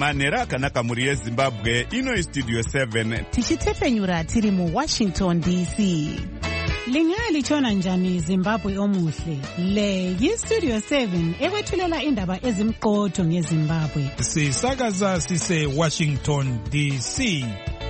manhero akanaka mhuri yezimbabwe. Ino Studio 7 tichitepfenyura tiri muWashington DC. Lingaya lichona njani Zimbabwe omuhle? Le yiStudio 7 ekwethulela indaba ezimqotho ngeZimbabwe. Sisakaza sise Washington DC.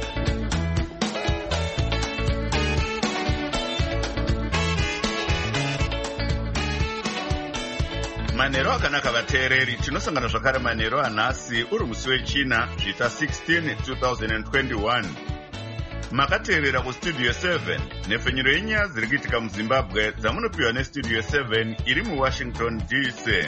Manhero akanaka vateereri, tinosangana zvakare manhero anhasi uri musi wechina zvita 16 2021. Makateerera kuStudio 7 nhefenyuro yenyaya dziri kuitika muZimbabwe dzamunopiwa neStudio 7 iri muWashington DC.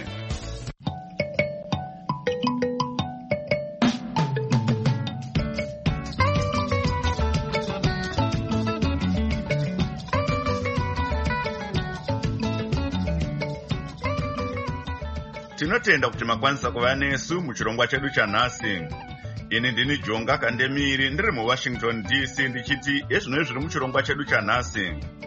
Tinotenda kuti makwanisa kuva nesu muchirongwa chedu chanhasi. Ini ndini Jonga Kandemiri ndiri muWashington DC ndichiti ezvino zviri muchirongwa chedu chanhasi.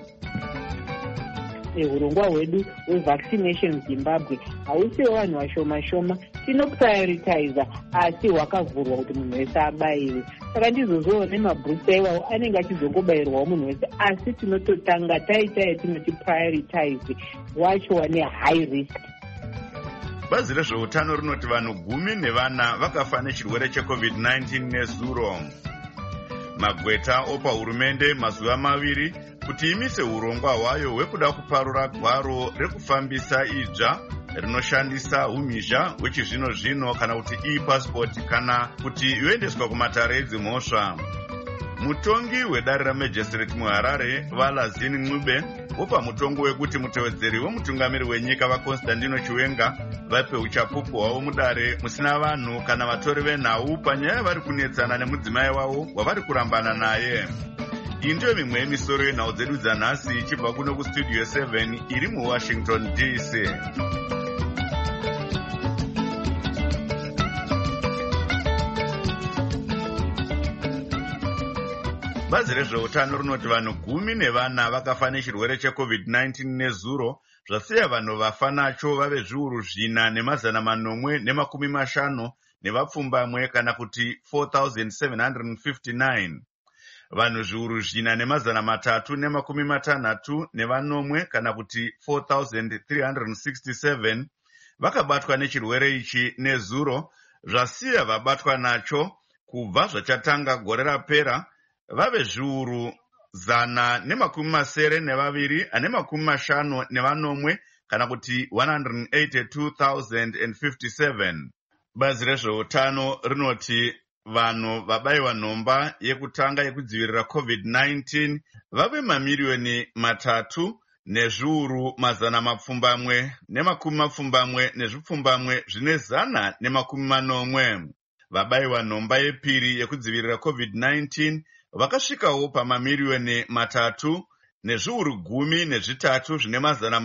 Urongwa hwedu hwevaccination Zimbabwe hausiwo vanhu vashoma-shoma, tinoprioritiza asi hwakavhurwa kuti munhu wese abaiwe. Saka ndizozvowo nemabhutsa iwawo anenge achizongobayirwawo munhu wese, asi tinototanga taita yatinoti prioritize wacho wane high risk. Bazi rezveutano rinoti vanhu 14 vakafa nechirwere cheCovid-19 nezuro. Magweta opa hurumende mazuva 2 kuti imise urongwa hwayo hwekuda kuparura gwaro rekufambisa idzva rinoshandisa umhizha hwechizvino-zvino kana kuti e-passport kana kuti yoendeswa kumatare edzimhosva. Mutongi wedare raMagistrate muHarare Valazini Ncube opa mutongo wekuti mutevedzeri wemutungamiri wenyika vaConstantino Chiwenga vape uchapupu hwavo mudare musina vanhu kana vatori venhau panyaya vari kunetsana nemudzimai wavo wavari kurambana naye. Iyi ndiyo mimwe yemisoro yenhau dzedu dzanhasi ichibva kuno kuStudio 7 iri muWashington DC. Bazi rezveutano rinoti vanhu 14 vakafa nechirwere cheCovid-19 nezuro, zvasiya vanhu vafa nacho vave zviuru 4,850 nevapfumbamwe kana kuti 4,759. Vanhu zviuru 4,360 kana kuti 4,367 vakabatwa nechirwere ichi nezuro, zvasiya vabatwa nacho kubva zvachatanga gore rapera vave zviuru 172,50 kana kuti 182,057. Bazi rezveutano rinoti vanhu vabayiwa nhomba yekutanga yekudzivirira COVID-19 vave mamiriyoni 3 nezviuru 100 nezvipfumbamwe zvine 180. Vabayiwa nhomba yepiri yekudzivirira COVID-19 vakasvikawo pamamiriyoni 3 nezviuru 13 zvine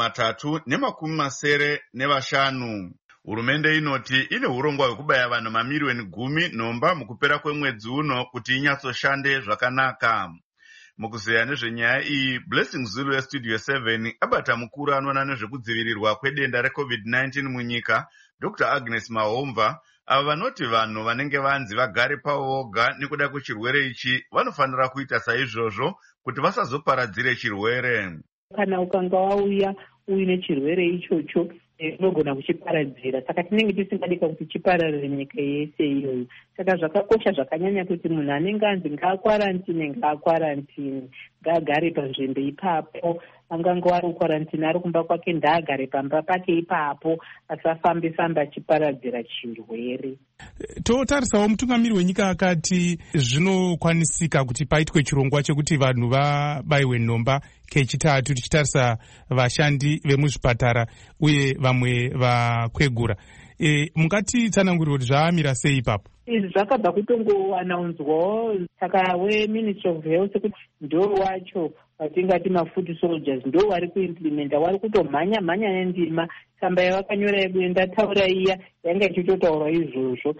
395. Hurumende inoti ine urongwa hwekubaya vanhu mamiriyoni 10 nhomba mukupera kwemwedzi uno kuti inyatsoshande zvakanaka. Mukuzeya nezvenyaya iyi, Blessing Zulu yeStudio 7 abata mukuru anoona nezvekudzivirirwa kwedenda reCovid-19 munyika, Dr. Agnes Mahomva, ava vanoti vanhu vanenge vanzi vagare pavo voga nekuda kwechirwere ichi vanofanira kuita saizvozvo kuti vasazoparadzire chirwere. Kana ukanga wauya uine chirwere ichocho unogona kuchiparadzira, saka tinenge tisingadika kuti chipararire nyika yese iyoyo. Saka zvakakosha zvakanyanya kuti munhu anenge anzi ngaakwarantine, ngaagare panzvimbo ipapo. Anganga wari kukwarantine ari kumba kwake, ndaagare pamba pake ipapo, asafamba achiparadzira chirwere. Totarisawo mutungamiri wenyika akati zvinokwanisika kuti paitwe chirongwa chekuti vanhu vabayiwe nhomba kechitatu, tichitarisa vashandi vemuzvipatara uye vamwe vakwegura. Mungatitsanangurira kuti zvaamira sei ipapo? Izvi zvakabva kutongoanaunzwawo saka weMinistry of Health kuti ndo wacho watingati mafoot soldiers ndo wari kuimplementa, wari kutomhanya nendima. Tsamba yavakanyora yedu ndataura iya yanga ichitotaura izvozvo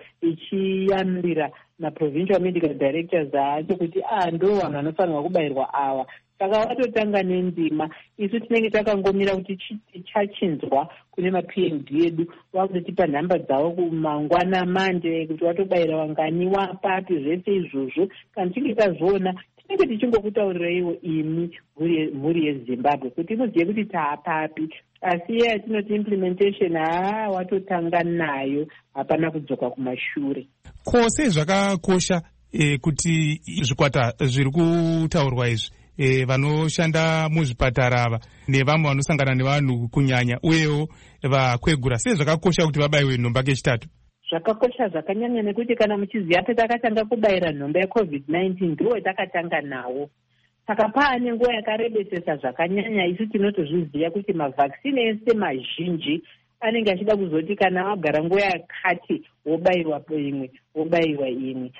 ichiyambira maprovincial medical directors acho kuti ndo vanhu vanofanirwa kubayirwa ava. saka watotanga nendima. Isu tinenge takangomira kuti tichachinzwa kune maPND edu vakutotipa nhamba dzavo kumangwana mande kuti watobayira wangani wapapi, zvese izvozvo. Kana tichinge tazviona tinenge tichingokutaurireiwo imi mhuri yeZimbabwe kuti muzive kuti taapapi. Asi iye yatinoti implementation watotanga nayo, hapana kudzoka kumashure. Kose zvakakosha kuti zvikwata zviri kutaurwa izvi, vanoshanda muzvipatara ava nevamwe vanosangana nevanhu kunyanya uyewo vakwegura, sei zvakakosha kuti vabayiwe nhomba kechitatu? Zvakakosha zvakanyanya nekuti kana muchiziva patakatanga kubayira nhomba yeCovid-19 ndiwo takatanga nawo. Saka paane nguva yakarebesesa zvakanyanya, isu tinotozviziva kuti mavhakisini ese mazhinji anenge achida kuzoti kana wagara nguva yakati wobayirwa imwe, wobayirwa imwe.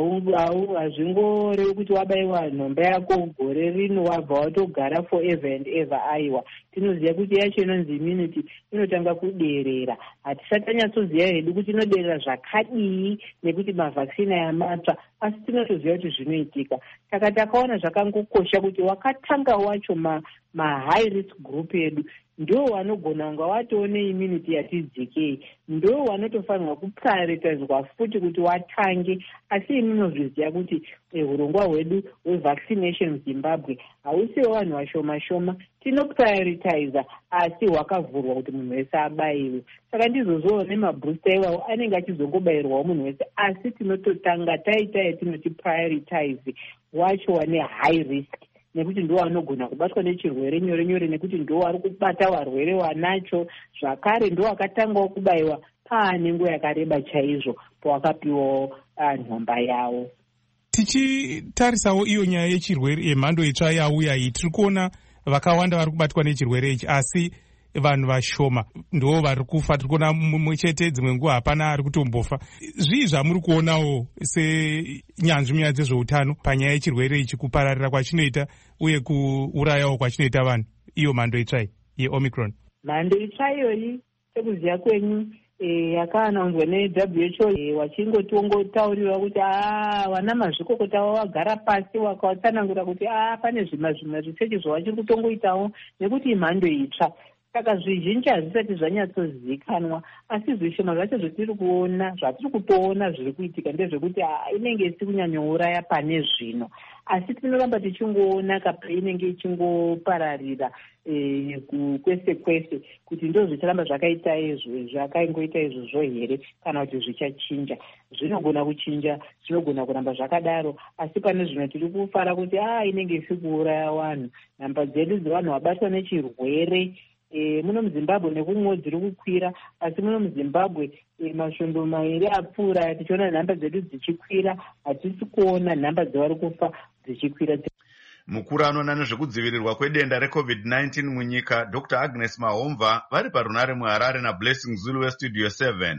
Hazvingorevi kuti wabayiwa nhomba yako gore rino wabva watogara forever and ever. Aiwa, tinoziva kuti yacho inonzi immunity inotanga kuderera. Hatisati tanyatsoziva hedu kuti inoderera zvakadii nekuti mavhakisini aya matsva, asi tinotoziva kuti zvinoitika. Saka takaona zvakangokosha kuti wakatanga wacho high risk group edu ndo wanogona kunga watoone immunity yatidzikei, ndo wanotofanirwa kuprioritizwa futi kuti watange. Asi imunozviziva kuti urongwa hwedu hwevaccination Zimbabwe hausiwo vanhu vashoma shoma, tinoprioritiza asi hwakavhurwa kuti munhu wese abayiwe. Saka ndizozvowo nemabooster iwawo anenge achizongobayirwawo munhu wese, asi tinototanga taita yatinoti prioritize wacho wane high risk, nekuti ndo wanogona kubatwa nechirwere nyore nyore, nekuti ndo wari kubata varwere wanacho. Zvakare ndo wakatangawo kubayiwa paane nguva yakareba chaizvo pawakapiwawo nhomba yawo. Tichitarisawo iyo nyaya yechirwere yemhando itsva yauya iyi, tiri kuona vakawanda vari kubatwa nechirwere ichi, asi vanhu vashoma ndo vari kufa. Tiri kuona mumwe chete, dzimwe nguva hapana ari kutombofa. Zvii zvamuri kuonawo senyanzvi munyaya dzezveutano panyaya yechirwere ichi, kupararira kwachinoita uye kuurayawo kwachinoita vanhu, iyo mhando itsva yeOmicron? Mhando itsva iyoyi sekuziva kwenyu yakaanonzwa neWHO, wachingotauriwa kuti wana mazvikokota wagara pasi wakatsanangura kuti pane zvimwe risechi zvawachiri kutongoitawo nekuti imhando itsva. Saka zvizhinji hazvisati zvanyatsozivikanwa, asi zvishoma zvacho zvatiri kutoona zviri kuitika ndezvekuti inenge isi kunyanyouraya pane zvino, asi tinoramba tichingoona inenge ichingopararira kwese kwese, kuti ndo zvicharamba zvakaingoita izvozvo here kana kuti zvichachinja. Zvinogona kuchinja, zvinogona kuramba zvakadaro, asi pane zvino tiri kufara kuti inenge isi kuuraya vanhu. Nhamba dzedu dzevanhu vabatwa nechirwere muno muZimbabwe nekumwewo dziri kukwira, asi muno muZimbabwe masvondo mairi apfuura tichiona nhamba dzedu dzichikwira, hatisi kuona nhamba dzevari kufa dzichikwira. Mukuru anoona nezvekudzivirirwa kwedenda reCovid-19 munyika, Dr. Agnes Mahomva, vari parunare muHarare naBlessing Zulu weStudio 7.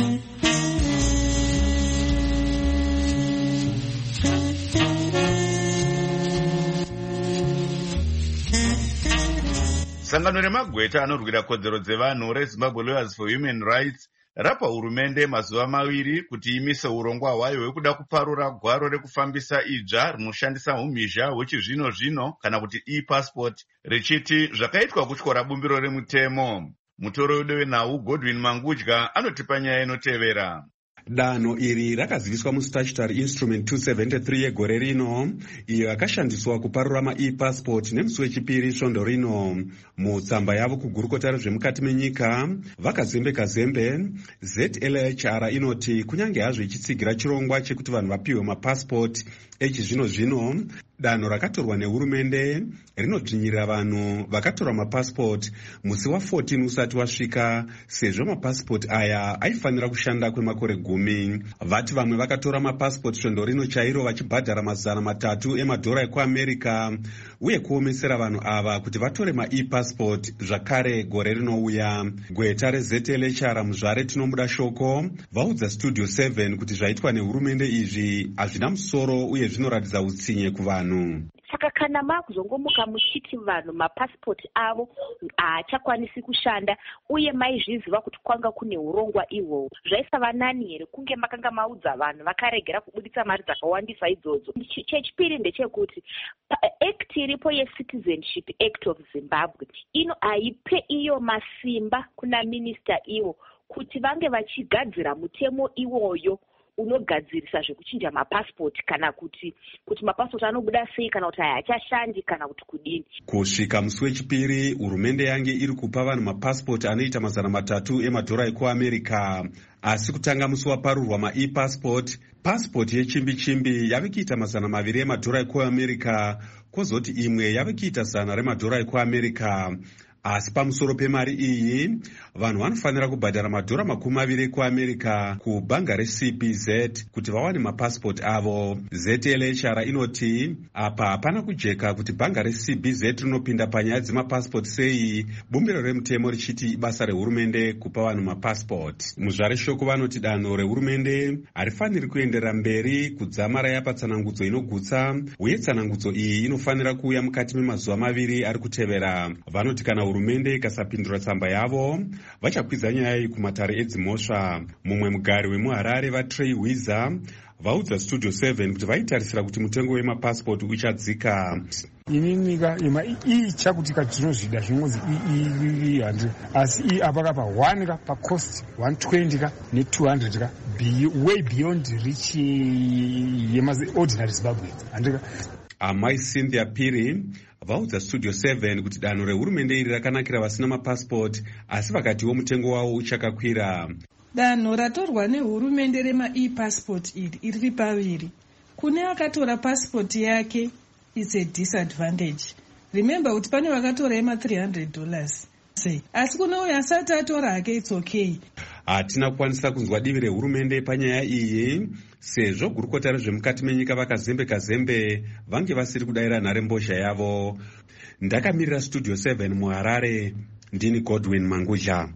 Sangano remagweta anorwira kodzero dzevanhu reZimbabwe Lawyers for Human Rights rapa hurumende mazuva 2 kuti imise urongwa hwayo hwekuda kuparura gwaro rekufambisa idzva rinoshandisa umhizha hwechizvino zvino kana kuti e-passport, richiti zvakaitwa kutyora bumbiro remutemo. Mutoro wedu wenhau Godwin Mangudya anotipa nyaya inotevera. Danho iri rakaziviswa muStatutory Instrument 273 yegore rino, iyo yakashandiswa kuparura ma-e-passport nemusi wechipiri svondo rino. Mutsamba yavo kugurukota rezvemukati menyika vakazembe ZLHR inoti kunyange hazvo ichitsigira chirongwa chekuti vanhu vapiwe mapassport echizvino zvino, danho rakatorwa nehurumende rinodzvinyirira vanhu vakatora mapassport musi wa14 usati wasvika, sezvo mapassport aya aifanira kushanda kwemakore 10. Vati vamwe vakatora mapassport svondo rino chairo vachibhadhara $300 emadhora ekuAmerica, uye kuomesera vanhu ava kuti vatore ma-e-passport zvakare gore rinouya. Gweta reZLHR muzvare tinomuda shoko vaudza Studio 7 kuti zvaitwa nehurumende izvi hazvina musoro uye zvinoratidza utsinye kuvanhu. saka kana makuzongomuka muchiti vanhu mapasipoti avo haachakwanisi kushanda uye maizviziva kuti kwanga kune urongwa ihwohwo, zvaisava nani here kunge makanga maudza vanhu vakaregera kubuditsa mari dzakawandisa idzodzo? Chechipiri ndechekuti act iripo yeCitizenship Act of Zimbabwe haipe iyo masimba kuna minista iwo kuti vange vachigadzira mutemo iwoyo unogadzirisa zvekuchinja mapasipoti kana kuti mapasipoti anobuda sei kana kuti haachashandi kana kuti kudini. Kusvika musi wechipiri hurumende yange iri kupa vanhu mapasipoti anoita $300 emadhora ekuamerica, asi kutanga musi waparurwa maepassport, pasipoti yechimbi-chimbi yave kuita $200 emadhora ekuamerica, kwozoti imwe yave kuita $100 ekuamerica. Asi pamusoro pemari iyi, vanhu vanofanira kubhadhara $20 ekuamerica kubhanga reCBZ kuti vawane mapasipoti avo. ZLHR inoti apa hapana kujeka kuti bhanga reCBZ rinopinda panyaya dzemapasipoti sei, bumbiro remutemo richiti basa rehurumende kupa vanhu mapasipoti. Muzvare shoko vanoti danho rehurumende harifaniri kuenderera mberi kudzamara yapa tsanangudzo inogutsa, uye tsanangudzo iyi inofanira kuuya mukati memazuva 2 ari kutevera. Vanoti kana hurumende ikasapindura tsamba yavo, vachakwidza nyaya iyi kumatare edzimhosva. Mumwe mugari wemuHarare vaTrey Wiza vaudza Studio 7 kuti vaitarisira kuti mutengo wemapasipoti uchadzika. Ini nyika chakuti katinozvida zvinonzi 100, asi apakapa 1 ka pacost 120 ka ne200 ka way beyond reach ordinary Zimbabwe. Amai Cynthia Piri vaudza Studio 7 kuti danho rehurumende iri rakanakira vasina mapasipoti, asi vakatiwo mutengo wavo uchakakwira. Danho ratorwa nehurumende rema-e-passport iri paviri. Kune akatora pasipoti yake is a disadvantage. Remember kuti pane vakatora $300. Asi kuna uyo asati atora hake it's okay. Hatina kukwanisa kunzwa divi rehurumende panyaya iyi, sezvo gurukota rezvemukati menyika vakazembe vange vasiri kudayira nharembozha yavo. Ndakamirira Studio 7 muHarare, ndini Godwin Manguzha.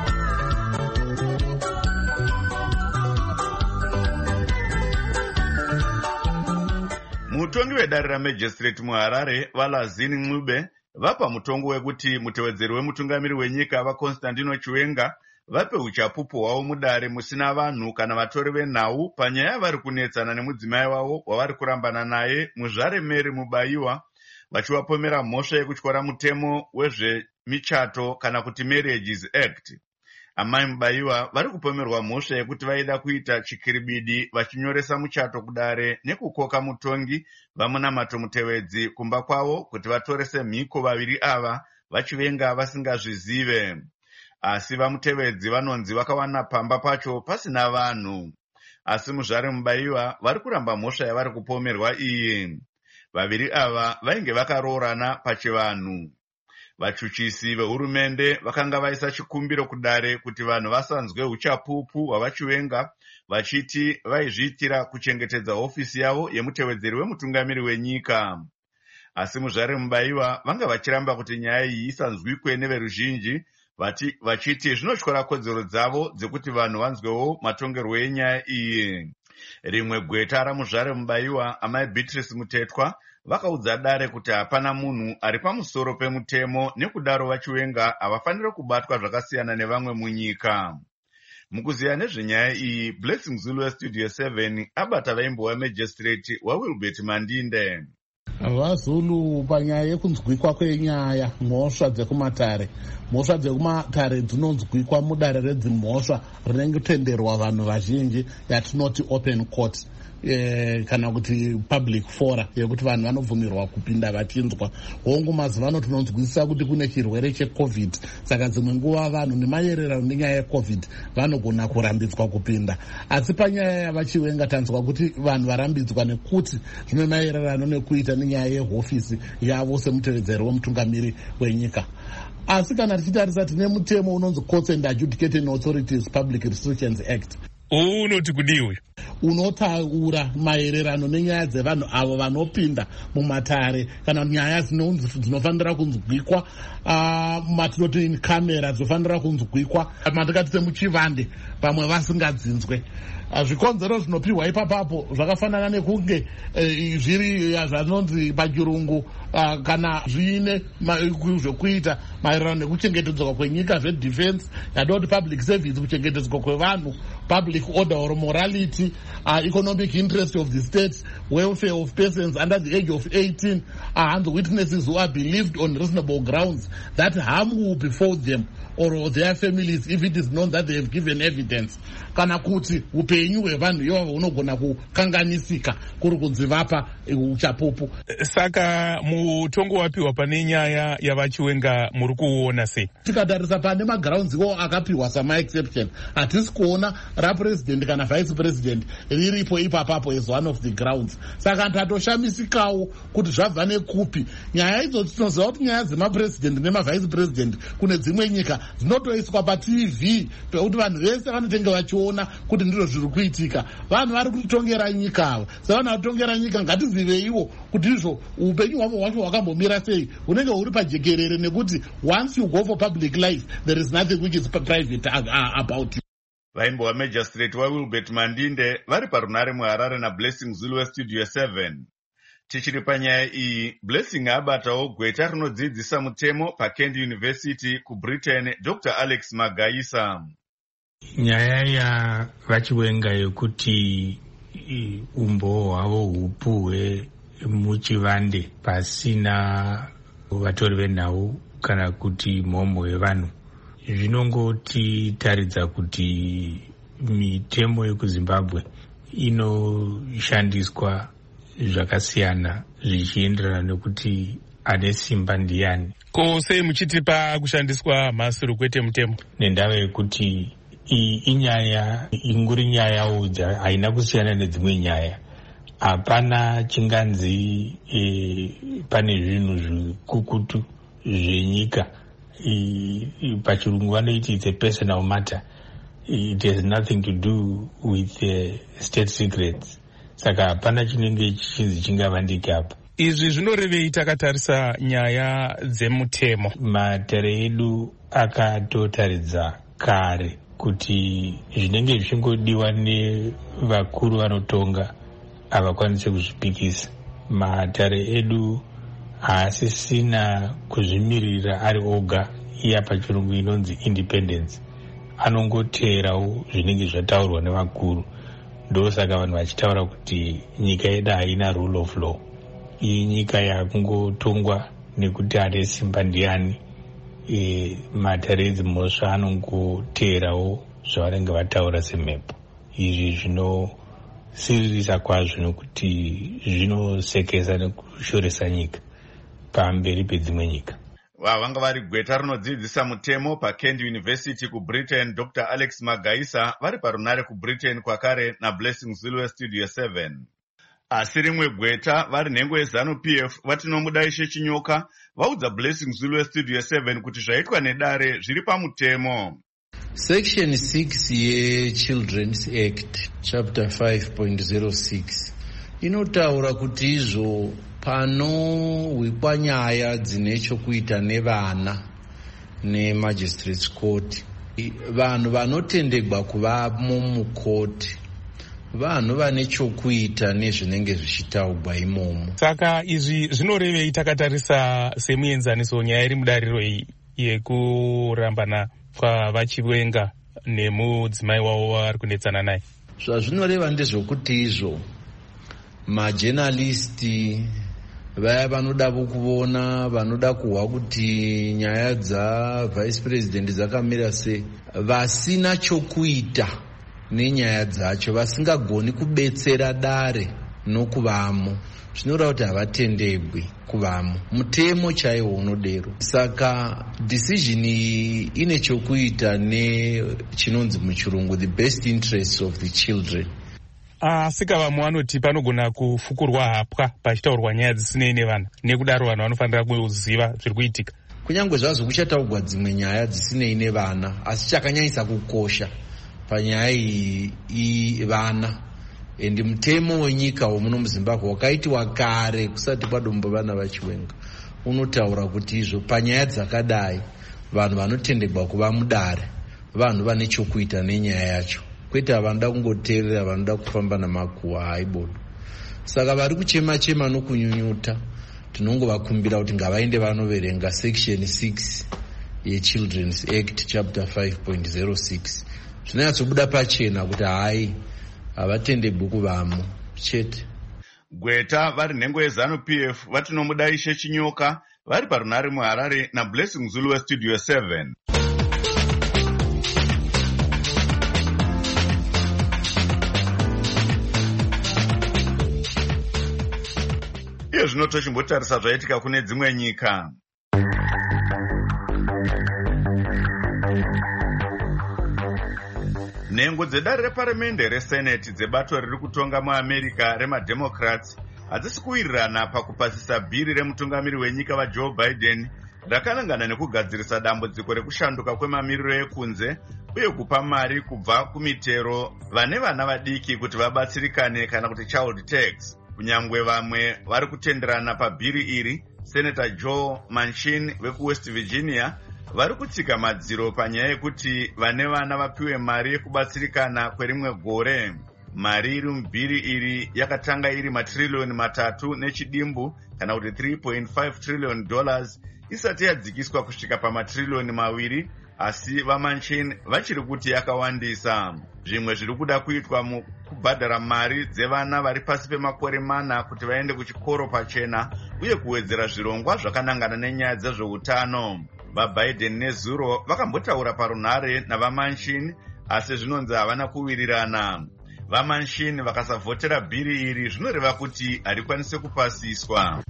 Mutongi wedare ramajistrate muHarare Valazini Ncube vapa mutongo wekuti mutevedzeri wemutungamiri wenyika vaConstantino Chiwenga vape uchapupu hwavo mudare musina vanhu kana vatori venhau panyaya vari kunetsana nemudzimai wavo wavari kurambana naye Muzvare Mary Mubayiwa, vachivapomera mhosva yekutyora mutemo wezvemichato kana kuti Marriages Act. Amai Mubayiwa vari kupomerwa mhosva yekuti vaida kuita chikiribidi vachinyoresa muchato kudare nekukoka mutongi vamunamato mutevedzi kumba kwavo kuti vatorese mhiko vaviri ava vachivenga vasingazvizive. Asi vamutevedzi vanonzi vakawana pamba pacho pasina vanhu. Asi Muzvare Mubayiwa vari kuramba mhosva yavari kupomerwa iyi. Vaviri ava vainge vakaroorana pachivanhu. Vachuchisi vehurumende vakanga vaisa chikumbiro kudare kuti vanhu vasanzwe uchapupu hwavachivenga, vachiti vaizviitira kuchengetedza hofisi yavo yemutevedzeri wemutungamiri wenyika. Asi Muzvare Mubayiwa vanga vachiramba kuti nyaya iyi isanzwikwe neveruzhinji, vachiti zvinotyora kodzero dzavo dzekuti vanhu vanzwewo matongerwo enyaya iyi. Rimwe gweta raMuzvare Mubayiwa, amai Beatrice Mutetwa, vakaudza dare kuti hapana munhu ari pamusoro pemutemo, nekudaro vachivenga havafaniri kubatwa zvakasiyana nevamwe munyika. Mukuziya nezvenyaya iyi, Blessing Zulu weStudio 7 abata vaimbowa magistrate waWilbert Mandinde. VaZulu panyaya yekunzwikwa kwenyaya, mhosva dzekumatare dzinonzwikwa mudare redzimhosva rinenge tenderwa vanhu vazhinji, yatinoti open court, kana kuti public fora, yekuti vanhu vanobvumirwa kupinda vachinzwa. Hongu mazivano tinonzwisisa kuti kune chirwere cheCovid, saka dzimwe nguva vanhu nemayererano nenyaya yeCovid vanogona kurambidzwa kupinda. Asi panyaya yavachivenga tanzwa kuti vanhu varambidzwa nekuti zvine mayererano nekuita nenyaya yehofisi yavo semutevedzeri wemutungamiri wenyika. Asi kana tichitarisa tine mutemo unonzi Courts and Adjudicating Authorities Public Restrictions Act. unoti kudii uyu? Unotaura maererano nenyaya dzevanhu avo vanopinda mumatare kana nyaya dzinofanira kunzwikwa, matinoti in camera dzinofanira kunzwikwa, matikati semuchivande pamwe vasingadzinzwe. Zvikonzero zvinopiwa ipapapo zvakafanana nekunge zviri zvanonzi pachirungu kana zviine zvokuita maererano nekuchengetedzwa kwenyika, zvedefense, yadoti public service, kuchengetedzwa kwevanhu, public order or morality, economic interest of the state, welfare of persons under the age of 18, and witnesses who are believed on reasonable grounds that harm will befall them or their families if it is known that they have given evidence. Kana kuti upenyu hwevanhu ivavo hunogona kukanganisika kuri kunzi vapa uchapupu. Saka mutongo wapiwa pane nyaya yavachiwenga muri kuona sei? Tikatarisa pane magrounds iwo akapiwa sama exception, hatisi kuona rapresident kana vice president riripo ipapapo as one of the grounds. Saka tatoshamisikawo kuti zvabva nekupi. Nyaya idzo tinoziva kuti nyaya dzemapresident nemavice president kune dzimwe nyika dzinotoiswa paTV pekuti vanhu vese vanotenge vachiona kuti ndizvo zviri kuitika. Vanhu vari kutitongera nyika ava, sevanhu vatongera nyika ngatiziveiwo kuti izvo upenyu hwavo hwacho hwakambomira sei, hunenge huri pajekerere, nekuti once you go for public life there is nothing which is private about you. Vaimbo Magistrate waWilbert Mandinde vari parunare muHarare naBlessing Zulu weStudio 7. Tichiri panyaya iyi, Blessing abatawo gweta rinodzidzisa mutemo paKent University kuBritain, Dr. Alex Magaisa. Nyaya yavachiwenga yokuti umbo hwavo hupuhwe muchivande pasina vatori venhau kana kuti mhomho yevanhu, zvinongoti taridza kuti mitemo yekuZimbabwe inoshandiswa zvakasiyana zvichienderana nekuti ane simba ndiani. Ko sei muchitipa kushandiswa mhasuru kwete mutemo? Nendava yekuti inyaya inguri nyaya haina kusiyana nedzimwe nyaya. Hapana chinganzi pane zvinhu zvikukutu zvenyika. Pachirungu vanoiti it's a personal matter. It has nothing to do with state secrets. Saka hapana chinenge chinzi chingavandike apa. Izvi zvinorevei takatarisa nyaya dzemutemo? Matare edu akatotaridza kare kuti zvinenge zvichingodiwa nevakuru vanotonga havakwanise kuzvipikisa. Matare edu haasisina kuzvimirira ari oga, iya pachirungu inonzi independence. Anongoteerawo zvinenge zvataurwa nevakuru. Ndosaka vanhu vachitaura kuti nyika yedu haina rule of law. Iyi nyika yakungotongwa nekuti ane simba ndiani. Matare edzimhosva anongoteerawo zvavanenge vataura semhepo. Izvi zvinosiririsa kwazvo nekuti zvinosekesa nekushoresa nyika pamberi pedzimwe nyika. Vanga vari gweta rinodzidzisa mutemo paKent University kuBritain, Dr. Alex Magaisa vari parunare kuBritain kwakare naBlessing Zulu weStudio 7. Asi rimwe gweta vari nhengo yeZanu-PF vatinomudaishe Chinyoka vaudza Blessing Zulu weStudio 7 kuti zvaitwa nedare zviri pamutemo. Section 6 yeChildren's Act chapter 5.06 inotaura kuti izvo panowikwa nyaya dzine chokuita nevana neMagistrates Court, vanhu vanotendegwa kuvamo mukoti vanhu vane chokuita nezvinenge zvichitaurwa imomo. Saka izvi zvinorevei takatarisa semuenzaniso nyaya iri mudariro iyi yekurambana kwavachiwenga nemudzimai wavo vari kunetsana naye? Zvazvinoreva ndezvokuti izvo majenalisti vaya vanoda kuona, vanoda kuhwa kuti nyaya dzavice president dzakamira sei, vasina chokuita nenyaya dzacho, vasingagoni kubetsera dare nokuvamo, zvinoreva kuti havatendegwi kuvamo. Mutemo chaiwo unodero. Saka decision ine chokuita nechinonzi muchirungu the best interests of the children. Asika vamwe vanoti panogona kufukurwa hapwa pachitaurwa nyaya dzisinei nevana, nekudaro vanhu vanofanira kuziva zviri kuitika. Kunyange zvazvo kuchataurwa dzimwe nyaya dzisinei nevana, asi chakanyanyisa kukosha panyaya iyi vana. Endi mutemo wenyika womuno muZimbabwe wakaitiwa kare kusati kwadombo vana vachiwenga unotaura kuti izvo panyaya dzakadai vanhu vanotendegwa kuva mudare vanhu vane chokuita nenyaya yacho, kwete vanoda kungoteerera, vanoda kufamba namakuhwa haibodo. Saka vari kuchema-chema nokunyunyuta tinongovakumbira kuti ngavaende vanoverenga section 6 yeChildren's Act chapter 5.06 zvinonyatsobuda pachena kuti hai havatendegwi kuvamo chete. Gweta vari nhengo yeZanu-PF vatinomuda Ishe Chinyoka vari parunare muHarare naBlessing Zulu weStudio 7. Iyo zvino tochimbotarisa zvaitika kune dzimwe nyika. Nhengo dzedare reparamende reseneti dzebato riri kutonga muAmerica remademocrats hadzisi kuwirirana pakupasisa bhiri remutungamiri wenyika vaJoe Biden rakanangana nekugadzirisa dambudziko rekushanduka kwemamiriro ekunze uye kupa mari kubva kumitero vane vana vadiki kuti vabatsirikane kana kuti child tax. Kunyangwe vamwe vari kutenderana pabhiri iri, Senator Joe Manchin wekuWest Virginia vari kutsika madziro panyaya yekuti vane vana vapiwe mari yekubatsirikana kwerimwe gore. Mari iri mubhiri iri yakatanga iri matririyoni 3 nechidimbu kana kuti $3.5 trillion isati yadzikiswa kusvika pamatririyoni 2, asi vaManchin vachiri kuti yakawandisa. Zvimwe zviri kuda kuitwa mukubhadhara mari dzevana vari pasi pemakore 4 kuti vaende kuchikoro pachena uye kuwedzera zvirongwa zvakanangana nenyaya dzezveutano. VaBiden neZuro vakambotaura parunhare navaManchin asi zvinonzi havana kuwirirana. VaManchin vakasavhotera bhiri iri zvinoreva kuti harikwanise kupasiswa.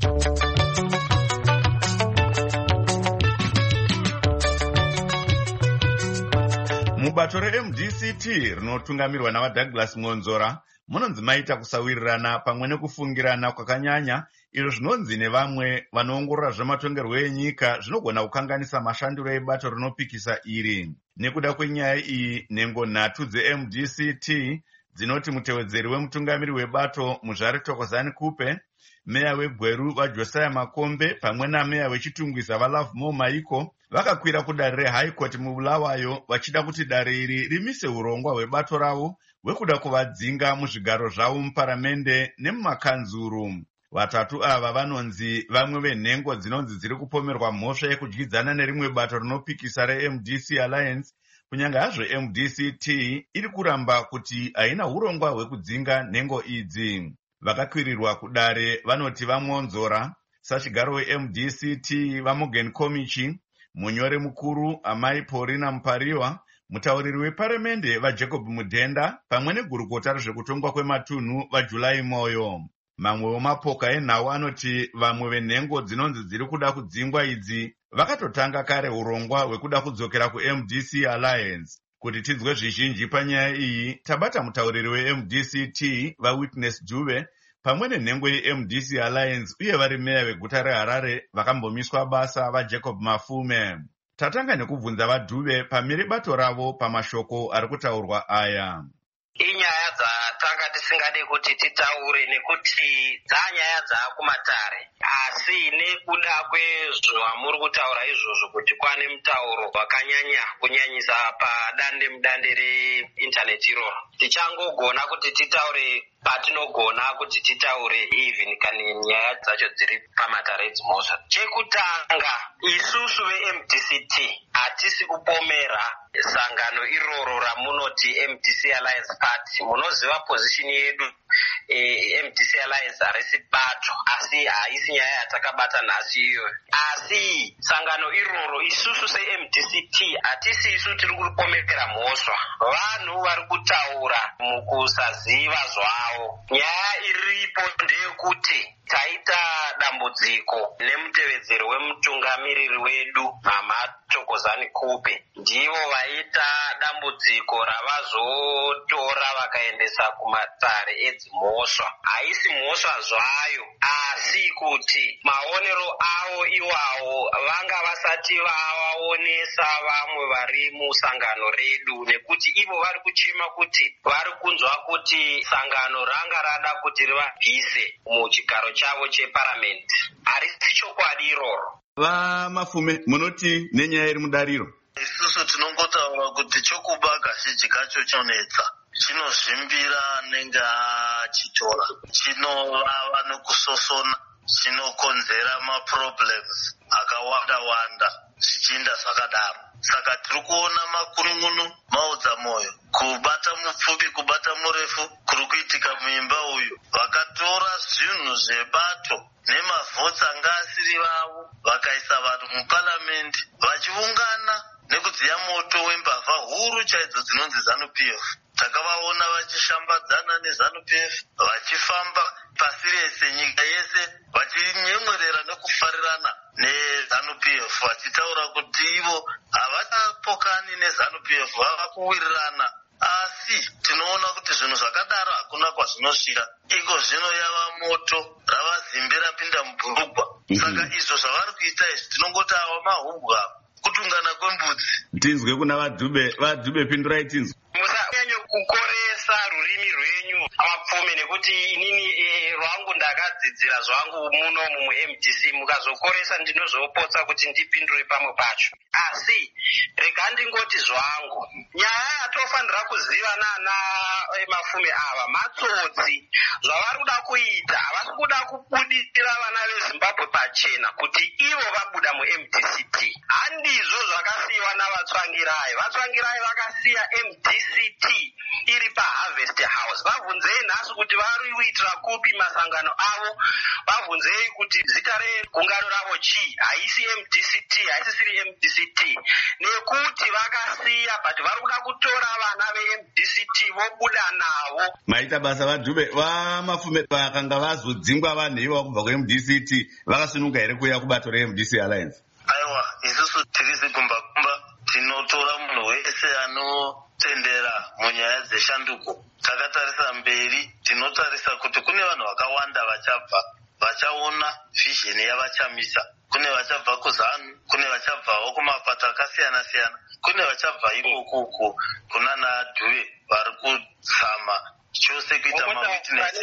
Mubato reMDCT rinotungamirwa navaDouglas Monzora munonzi maita kusawirirana pamwe nekufungirana kwakanyanya izvo zvinonzi nevamwe vanoongorora zvematongerwo enyika zvinogona kukanganisa mashandiro ebato rinopikisa iri. Nekuda kwenyaya iyi, nhengo 3 dzeMDCT dzinoti mutevedzeri wemutungamiri webato Muzvare Thokozani Kupe, meya weGweru vaJosiah Makombe pamwe nameya wechitungwiza vaLovemore Maiko vakakwira kudare reHigh Court muBulawayo vachida kuti dare iri rimise urongwa hwebato ravo hwekuda kuvadzinga muzvigaro zvavo muparamende nemumakanzuru. Vatatu ava vanonzi vamwe venhengo dzinonzi dziri kupomerwa mhosva yekudyidzana nerimwe bato rinopikisa reMDC Alliance, kunyange hazvo MDCT iri kuramba kuti haina urongwa hwekudzinga nhengo idzi. Vakakwirirwa kudare vanoti vaMonzora, sachigaro weMDCT vaMorgan Komichi, munyori mukuru Amai Paulina Mupariwa, mutauriri weparamende vaJacob Mudhenda pamwe negurukota rezvekutongwa kwematunhu vaJulai Moyo. Mamwewo mapoka enhau anoti vamwe venhengo dzinonzi dziri kuda kudzingwa idzi vakatotanga kare urongwa hwekuda kudzokera kuMDC Alliance. Kuti tinzwe zvizhinji panyaya iyi, tabata mutauriri weMDCT vaWitness Dube pamwe nenhengo yeMDC Alliance uye vari meya veguta reHarare vakambomiswa basa vaJacob Mafume. Tatanga nekubvunza vaDube pamiri bato ravo pamashoko ari kutaurwa aya. Inyaya dzatanga tisingade kuti titaure nekuti dzanyaya dzakumatare, asi nekuda kwezvamuri kutaura izvozvo kuti kwane mutauro wakanyanya kunyanyisa padande mudande reintaneti iroro, tichangogona kuti titaure patinogona kuti titaure even kana nyaya dzacho dziri pamatare edzimhosva. Chekutanga, isusu veMDCT hatisi kupomera sangano iroro ramunoti MDC Alliance Party. Munoziva position yedu, MDC Alliance harisi bato, asi haisi nyaya yatakabata nhasi iyoyo. Asi sangano iroro isusu seMDCT hatisi isu tiri kupomera mhosva. Vanhu vari kutaura mukusaziva zvavo. Nyaya iripo ndeyekuti taita dambudziko nemutevedzeri wemutungamiriri wedu Mama Thokozani Kupe. Ndivo vaita dambudziko dambudziko ravazotora vakaendesa kumatare edzimhosva. Haisi mhosva zvayo, asi kuti maonero avo iwawo vanga vasati vavaonesa vamwe vari musangano redu, nekuti ivo vari kuchema kuti vari kunzwa kuti sangano ranga rada kuti rivabvise muchigaro chavo cheparamende. Harisi chokwadi iroro. VaMafume, munoti nenyaya iri mudariro? Isusu tinongotaura kuti chokuba kazhinji kacho chonetsa, chinozvimbira nenge achitora, chinovava nekusosona, chinokonzera maproblems akawanda-wanda zvichiinda zvakadaro. Saka tiri kuona makurunguno maudza moyo, kubata mupfupi kubata murefu kuri kuitika muimba uyu. Vakatora zvinhu zvebato nemavhotsi anga asiri vavo vakaisa vanhu muparamende vachiungana nekudziya moto wembavha huru chaidzo dzinonzi ZANU-PF. Takavaona vachishambadzana neZANU-PF, vachifamba pasi rese nyika yese vachinyemwerera nekufarirana neZANU-PF, vachitaura kuti ivo havachapokani neZANU-PF, vava kuwirirana. Asi tinoona kuti zvinhu zvakadaro hakuna kwazvinosvika. Iko zvino yava moto, rava zimbi rapinda mubhurugwa. Saka izvo zvavari kuita izvi tinongoti ava mahumbwa, kutungana kwembudzi. Tinzwe kuna vadhube pindurai tinzwe. Musanyanye kukoresa rurimi rwenyu Vapfume, nekuti inini rwangu ndakadzidzira zvangu muno muMDC. Mukazokoresa ndinozopotsa kuti ndipindure pamwe pacho. Asi rega ndingoti zvangu, nyaya yatofanira kuziva nana Mafume ava matsotsi. Zvavari kuda kuita, havasi kuda kubuditira vana veZimbabwe pachena kuti ivo vabuda muMDCT. Handizvo zvakasiyiwa navatsvangirai. Vatsvangirai vakasiya MDCT iri paHarvest House. Vabvunzei nhasi kuti vari kuitira kupi masangano avo. Vabvunzei kuti zita regungano ravo chii. Haisi MDCT, haisisiri MDCT. Nekuti vakasiya, but vari kuda kutora vana veMDCT vobuda navo. Maita basa vadhube. VaMafume vakanga vazodzingwa vanhu ivo kubva kuMDCT vakasununga here kuuya kubato reMDC Alliance? Aiwa, isusu tiri zigumbakumba tinotora munhu wese anotendera munyaya dzeshanduko. Takatarisa mberi, tinotarisa kuti kune vanhu vakawanda vachaona vision yavachamisa. Kune vachabva kuZANU, kune vachabvawo kumapato akasiyana-siyana, kune vachabva ikoko kunana Dube vari kuzama chose kuita mawitness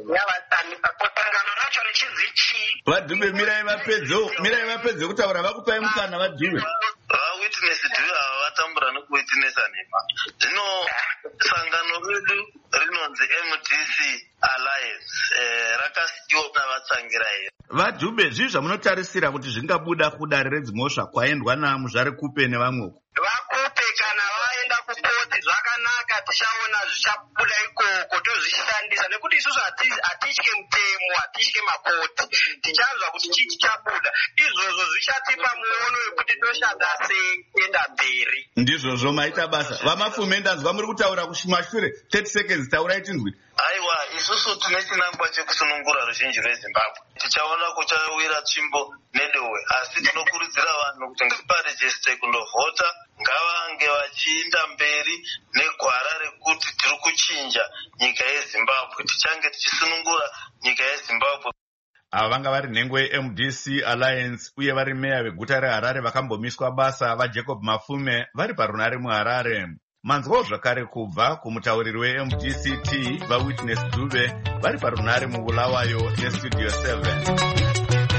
vadhube. Mirai vapedze kutaura, vakupai mukana vadhube. Vawitness Dube ava vatambura nekuwitnessa nhema. Zvino sangano redu rinonzi MDC Alliance rakasiyiwa navatsangirai. Vadhube, zvii zvamunotarisira kuti zvingabuda kudare redzimhosva kwaendwa namuzvare Kupe nevamweko? Vakupe kana vaenda kupoti zvakanaka, tichaona zvichabuda ikoko tozvishandisa, nekuti isusu hatitye mutemo, hatitye mapoti. Tichanzwa kuti chii chichabuda. Izvozvo zvichatipa muono wekuti toshanda sei kuenda mberi. Ndizvozvo maita basa. VaMafume, ndanzwa muri kutaura kumashure 30 seconds, taurai tinzwi. Aiwa, isusu tine chinangwa chekusunungura ruzhinji rweZimbabwe. Tichaona kuchawira tsvimbo nedowe, asi tinokurudzira vanhu kuti ngavarejeste kundovhota, ngavange vachiinda mberi negwara rekuti tiri kuchinja nyika yeZimbabwe, tichange tichisunungura nyika yeZimbabwe. Ava vanga vari nhengo yeMDC Alliance uye vari meya veguta reHarare vakambomiswa basa vaJacob Mafume vari parunare muHarare. Manzwawo zvakare kubva kumutauriri weMDCT vaWitness Dube vari parunare muBulawayo neStudio 7.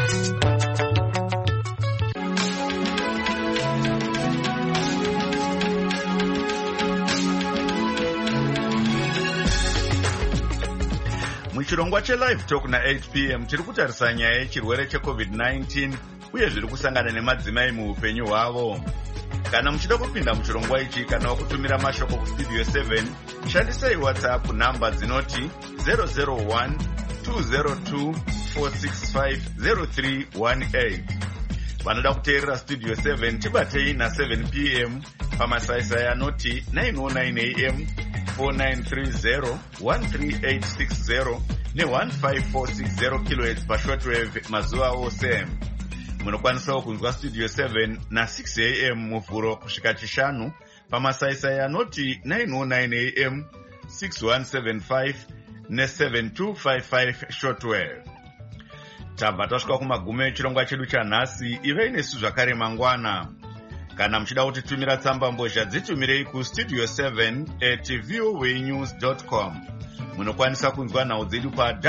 Muchirongwa cheLive Talk na8 p.m. tiri kutarisa nyaya yechirwere cheCovid-19 uye zviri kusangana nemadzimai muupenyu hwavo. Kana muchida kupinda muchirongwa ichi kana wakutumira mashoko kuStudio 7, shandisai WhatsApp namba dzinoti 001 202 465 0318. Vanoda kuteerera Studio 7 tibatei na7 p.m. pamasaisai anoti 909 a.m. 4930 13860 ne15460 kHz pashortwave mazuva ose. Munokwanisawo kunzwa Studio 7 na6 a.m. muvhuro kusvika chishanu, pamasaisai anoti 909 am 6175 ne7255 shortwave. Tabva tasvika kumagumo echirongwa chedu chanhasi. Ivei nesu zvakare mangwana. Kana muchida kutitumira tsamba mbozha dzitumirei kustudio 7@voanews.com. Munokwanisa kunzwa nhau dzedu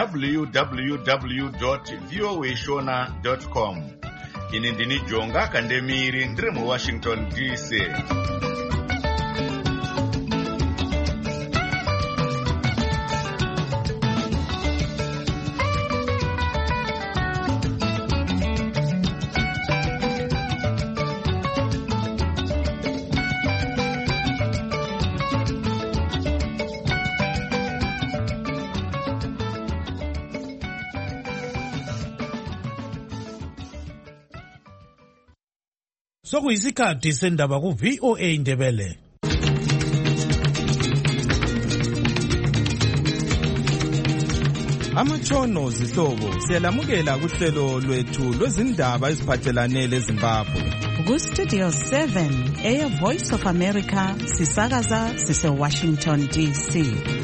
www.voashona.com. Ini ndini Jonga Kandemiri, ndiri muWashington DC. Sokuyisikhathi sendaba ku-VOA Indebele. Amatshono zihlobo siyalamukela kuhlelo lwethu lwezindaba eziphathelane leZimbabwe. Ku-Studio 7 Air Voice of America sisakaza sise-Washington DC.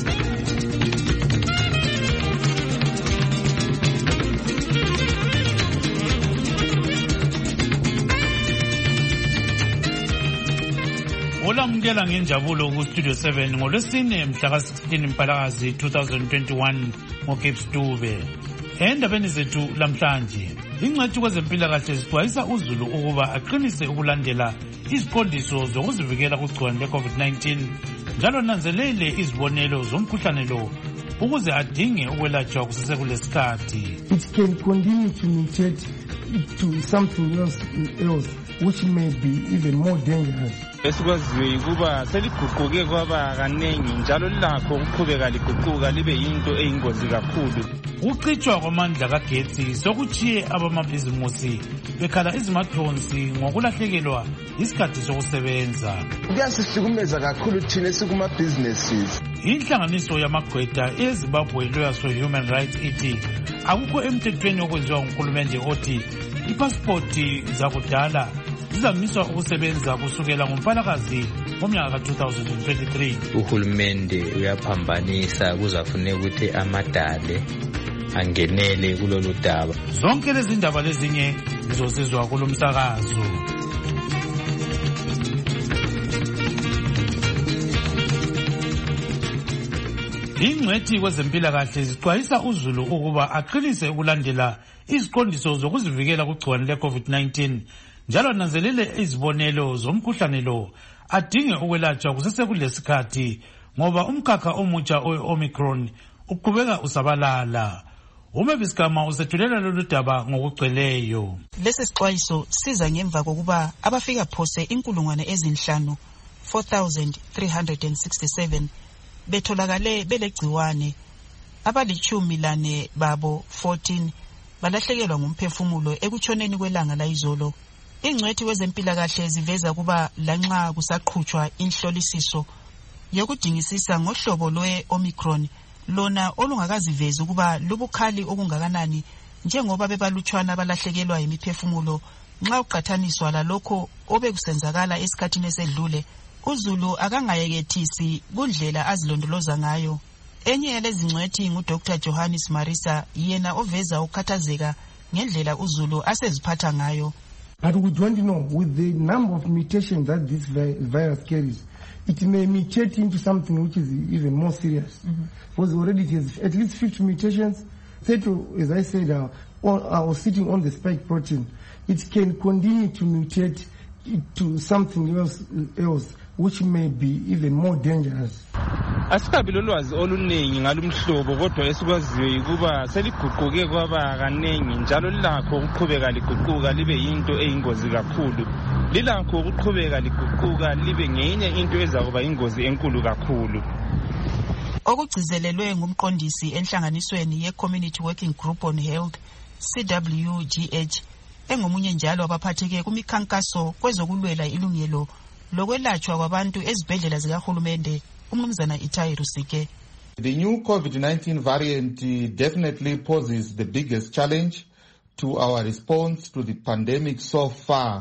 Olamukela ngenjabulo ku-Studio 7 ngolwesine mhla ka-16 Mpalakazi 2021 ngoCape Stube. Endabeni zethu lamhlanje, ingcwethi kwezempilakahle zixwayisa uzulu ukuba aqinise ukulandela iziqondiso zokuzivikela kugciwane le-COVID-19 njalo nanzelele izibonelo zomkhuhlane lo ukuze adinge ukwelatshwa kusesekuleskhathi. It can continue to mutate to something else which may be even more dangerous. Esikwaziyo ukuba seliguquke kwaba kaningi njalo lakho ukuqhubeka liguquka libe yinto eyingozi kakhulu. Ukucitshwa kwamandla kagetsi sokuchiye abamabhizimusi bekhala izimathonsi ngokulahlekelwa isikhathi sokusebenza. Kuyasihlukumeza kakhulu thina esikuma-businesses. Inhlanganiso yamagqwetha eZimbabwe Lawyers for Human Rights ithi akukho emthethweni okwenziwa nguhulumende othi ipasipoti zakudala zizamiswa ukusebenza kusukela ngoMpalakazi ngomnyaka ka-2023. Uhulumende uyaphambanisa kuzafuneka ukuthi amadale angenele kulolu daba. Zonke lezi ndaba lezinye zizosizwa kulo msakazo. Ingcwethi kwezempilakahle zixwayisa uzulu ukuba aqinise ukulandela iziqondiso zokuzivikela kugciwane le-COVID-19 njalo nanzelele izibonelo zomkhuhlane lo adinge ukwelatshwa kusesekuleskhathi ngoba umkhakha omutsha we-Omicron uqhubeka usabalala. Umebiskama usethulela lolu daba ngokugcweleyo. Lesi sixwayiso siza ngemva kokuba abafika phose 5,4367 betholakale belegciwane, abali-14 babo 14 balahlekelwa ngumphefumulo ekutshoneni kwelanga layizolo. Ingcwethi wezempilakahle ziveza kuba lanxa kusaqhutshwa inhlolisiso yokudingisisa ngohlobo lwe-Omicron lona olungakazivezi ukuba lubukhali okungakanani njengoba bebalutshwana balahlekelwa yimiphefumulo nxa uqathaniswa lalokho obekusenzakala esikhathini esedlule. Uzulu akangayekethisi kundlela azilondoloza ngayo. Enye yalezi ngcwethi nguDr. Johannes Marisa, yena oveza ukhathazeka ngendlela uzulu aseziphatha ngayo. But we don't know, with the number of mutations that this virus carries, it may mutate into something which is even more serious. Because already it has at least 50 mutations. 30, as I said, are sitting on the spike protein. It can continue to mutate to something else which may be even more dangerous. Asikabi lolwazi oluningi ngalumhlobo kodwa esikwaziyo ukuba seliguquke kwaba kaningi njalo lakho ukuqhubeka liguquka libe yinto eyingozi kakhulu. Lilakho ukuqhubeka liguquka libe ngenye into ezakuba ingozi enkulu kakhulu. Okugcizelelwe ngumqondisi enhlanganisweni ye-Community Working Group on Health CWGH engomunye njalo abaphatheke kumikhankaso kwezokulwela ilungelo lokwelatshwa kwabantu ezibhedlela zikahulumende uMnumzana Itai Rusike. The new COVID-19 variant definitely poses the biggest challenge to our response to the pandemic so far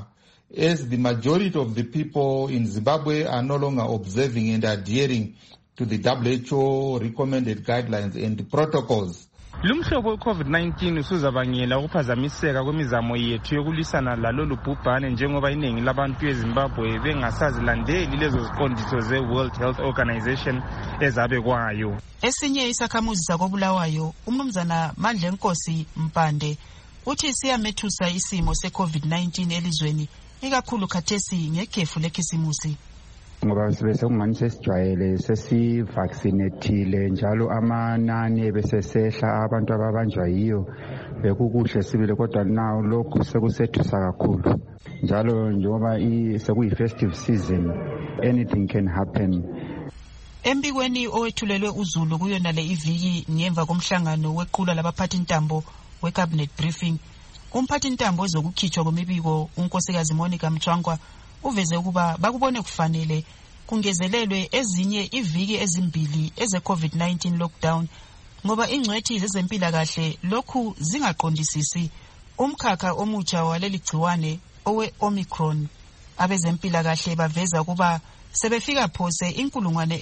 as the majority of the people in Zimbabwe are no longer observing and adhering to the WHO recommended guidelines and protocols. Lumhlobo we-COVID-19 usuzabangela ukuphazamiseka kwemizamo yethu yokulwisana lalolu bhubhane njengoba iningi labantu eZimbabwe bengasazilandeli lezo ziqondiso ze-World Health Organization ezabekwayo. Esinye isakhamuzi sakobulawayo umnumzana Mandlenkosi Mpande uthi siyamethusa isimo se-COVID-19 elizweni ikakhulu khathesi ngekhefu lekhisimusi. Ngoba sekungani sesijwayele sesivaccinatile njalo amanani ebesesehla abantu ababanjwa yiyo bekukuhle sibile kodwa nawo lokhu sekusethusa kakhulu njalo njengoba sekuyi-festive season anything can happen. Embikweni owethulelwe uZulu kuyona le iviki ngemva komhlangano wequla labaphathintambo we-cabinet briefing umphathintambo wezokukhitshwa kwemibiko unkosikazi Monica Mchwangwa uveze ukuba bakubone kufanele kungezelelwe ezinye iviki ezimbili eze-COVID-19 lockdown ngoba ingcwethi zezempilakahle lokhu zingaqondisisi umkhakha omutsha waleli gciwane owe-Omicron. Abezempilakahle baveza ukuba sebefika phose inkulungwane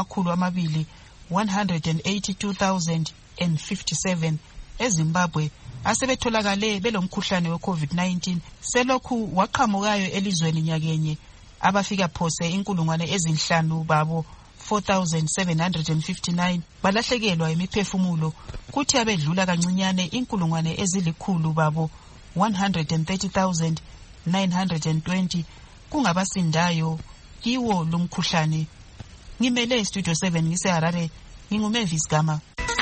ezingama182,057 eZimbabwe asebetholakale belomkhuhlane we-COVID-19 selokhu waqhamukayo elizweni nyakenye abafika phose inkulungwane ezinhlanu babo 4,759 balahlekelwa imiphefumulo kuthi abedlula kancinyane inkulungwane ezilikhulu babo 130,920 kungabasindayo kiwo lumkhuhlane. Ngimele Studio 7 ngiseHarare nginguMavis Gama.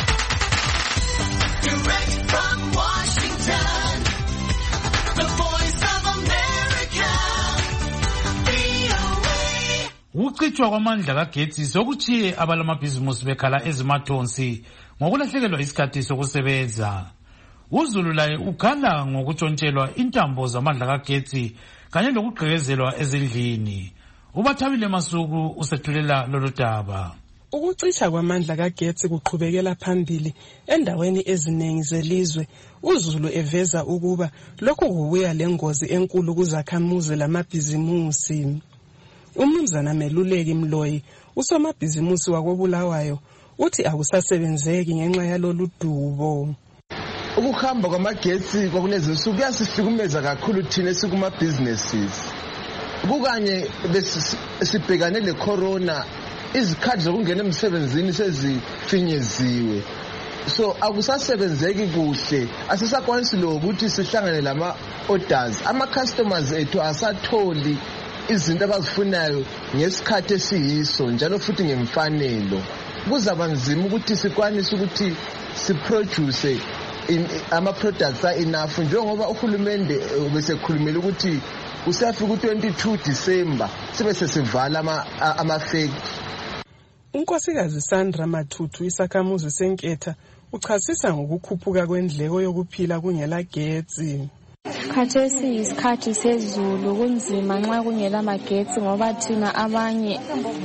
Ukuchithwa kwamandla kagetsi sokuchiye abalamabhizimusi bekhala ezimathonsi ngokulahlekelwa isikhathi sokusebenza. uZulu laye ukhala ngokutshontshelwa intambo zamandla kagetsi kanye lokugqekezelwa ezindlini. uBathabile Masuku usethulela lolu daba. Ukucitsha kwamandla kagetsi kuqhubekela phambili endaweni eziningi zelizwe. uZulu eveza ukuba lokhu kubuya lengozi enkulu kuzakhamuzi lamabhizimusi. Umnumzana Meluleki Mloyi usomabhizimusi wakobulawayo uthi akusasebenzeki ngenxa yalolu dubo. Ukuhamba kwamagetsi kwakulezi nsuku kuyasihlukumeza kakhulu thina esikuma businesses. Kukanye besibhekane le corona izikhathi zokungena emsebenzini sezifinyeziwe. So akusasebenzeki kuhle asisakwanisi lokuthi sihlangane lama orders ama customers ethu asatholi izinto abazifunayo ngesikhathi esiyiso njalo futhi ngemfanelo. Kuzaba nzima ukuthi sikwanise ukuthi siproduce ama products enough njengoba uhulumende besekhulumela ukuthi usafika u22 December sibe sesivala ama factory. Unkosikazi Sandra Matutu isakhamuzi senketha uchasisa ngokukhuphuka kwendleko yokuphila kungela getsi. Khathesi isikhathi sezulu kunzima nxa kungela magetsi ngoba thina abanye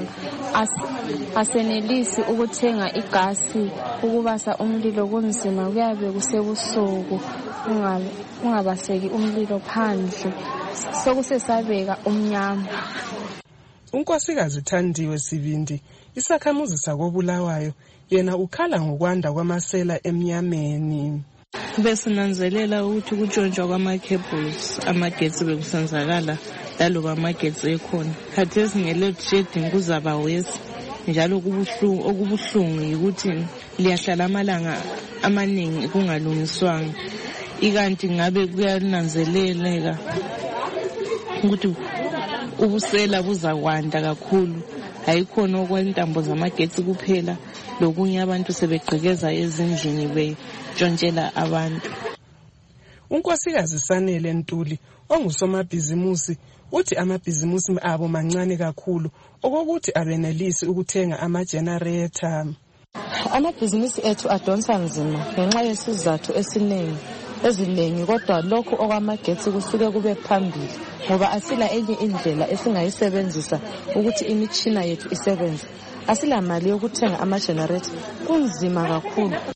asenelisi ukuthenga igasi ukubasa umlilo kunzima kuyabe kusebusuku ungabaseki umlilo phandle sokusesabeka umnyama. Unkosikazi Thandiwe Sibindi isakhamuzi sakobulawayo yena ukhala ngokwanda kwamasela emnyameni. Besinanzelela ukuthi kutshontshwa kwama-cables amagetsi bekusenzakala laloba amagetsi ekhona. Khathesi nge-load shedding kuzaba wesi njalo okubuhlungu yikuthi liyahlala amalanga amaningi kungalungiswanga. Ikanti ngabe kuyananzeleleka ukuthi ubusela buzakwanda kakhulu. Hayikhona okwentambo zamagetsi kuphela lokunye abantu sebegqekeza ezindlini betshontshela abantu. Unkosikazi Sanele Ntuli ongusomabhizimusi uthi amabhizimusi abo mancane kakhulu okokuthi abenelisi ukuthenga ama-generator. Amabhizimusi ethu adonsa nzima ngenxa yesizathu eziningi kodwa lokhu okwamagetsi kusuke kube phambili ngoba asila enye indlela esingayisebenzisa ukuthi imitshina yethu isebenze. Asila mali yokuthenga ama-generator kunzima kakhulu.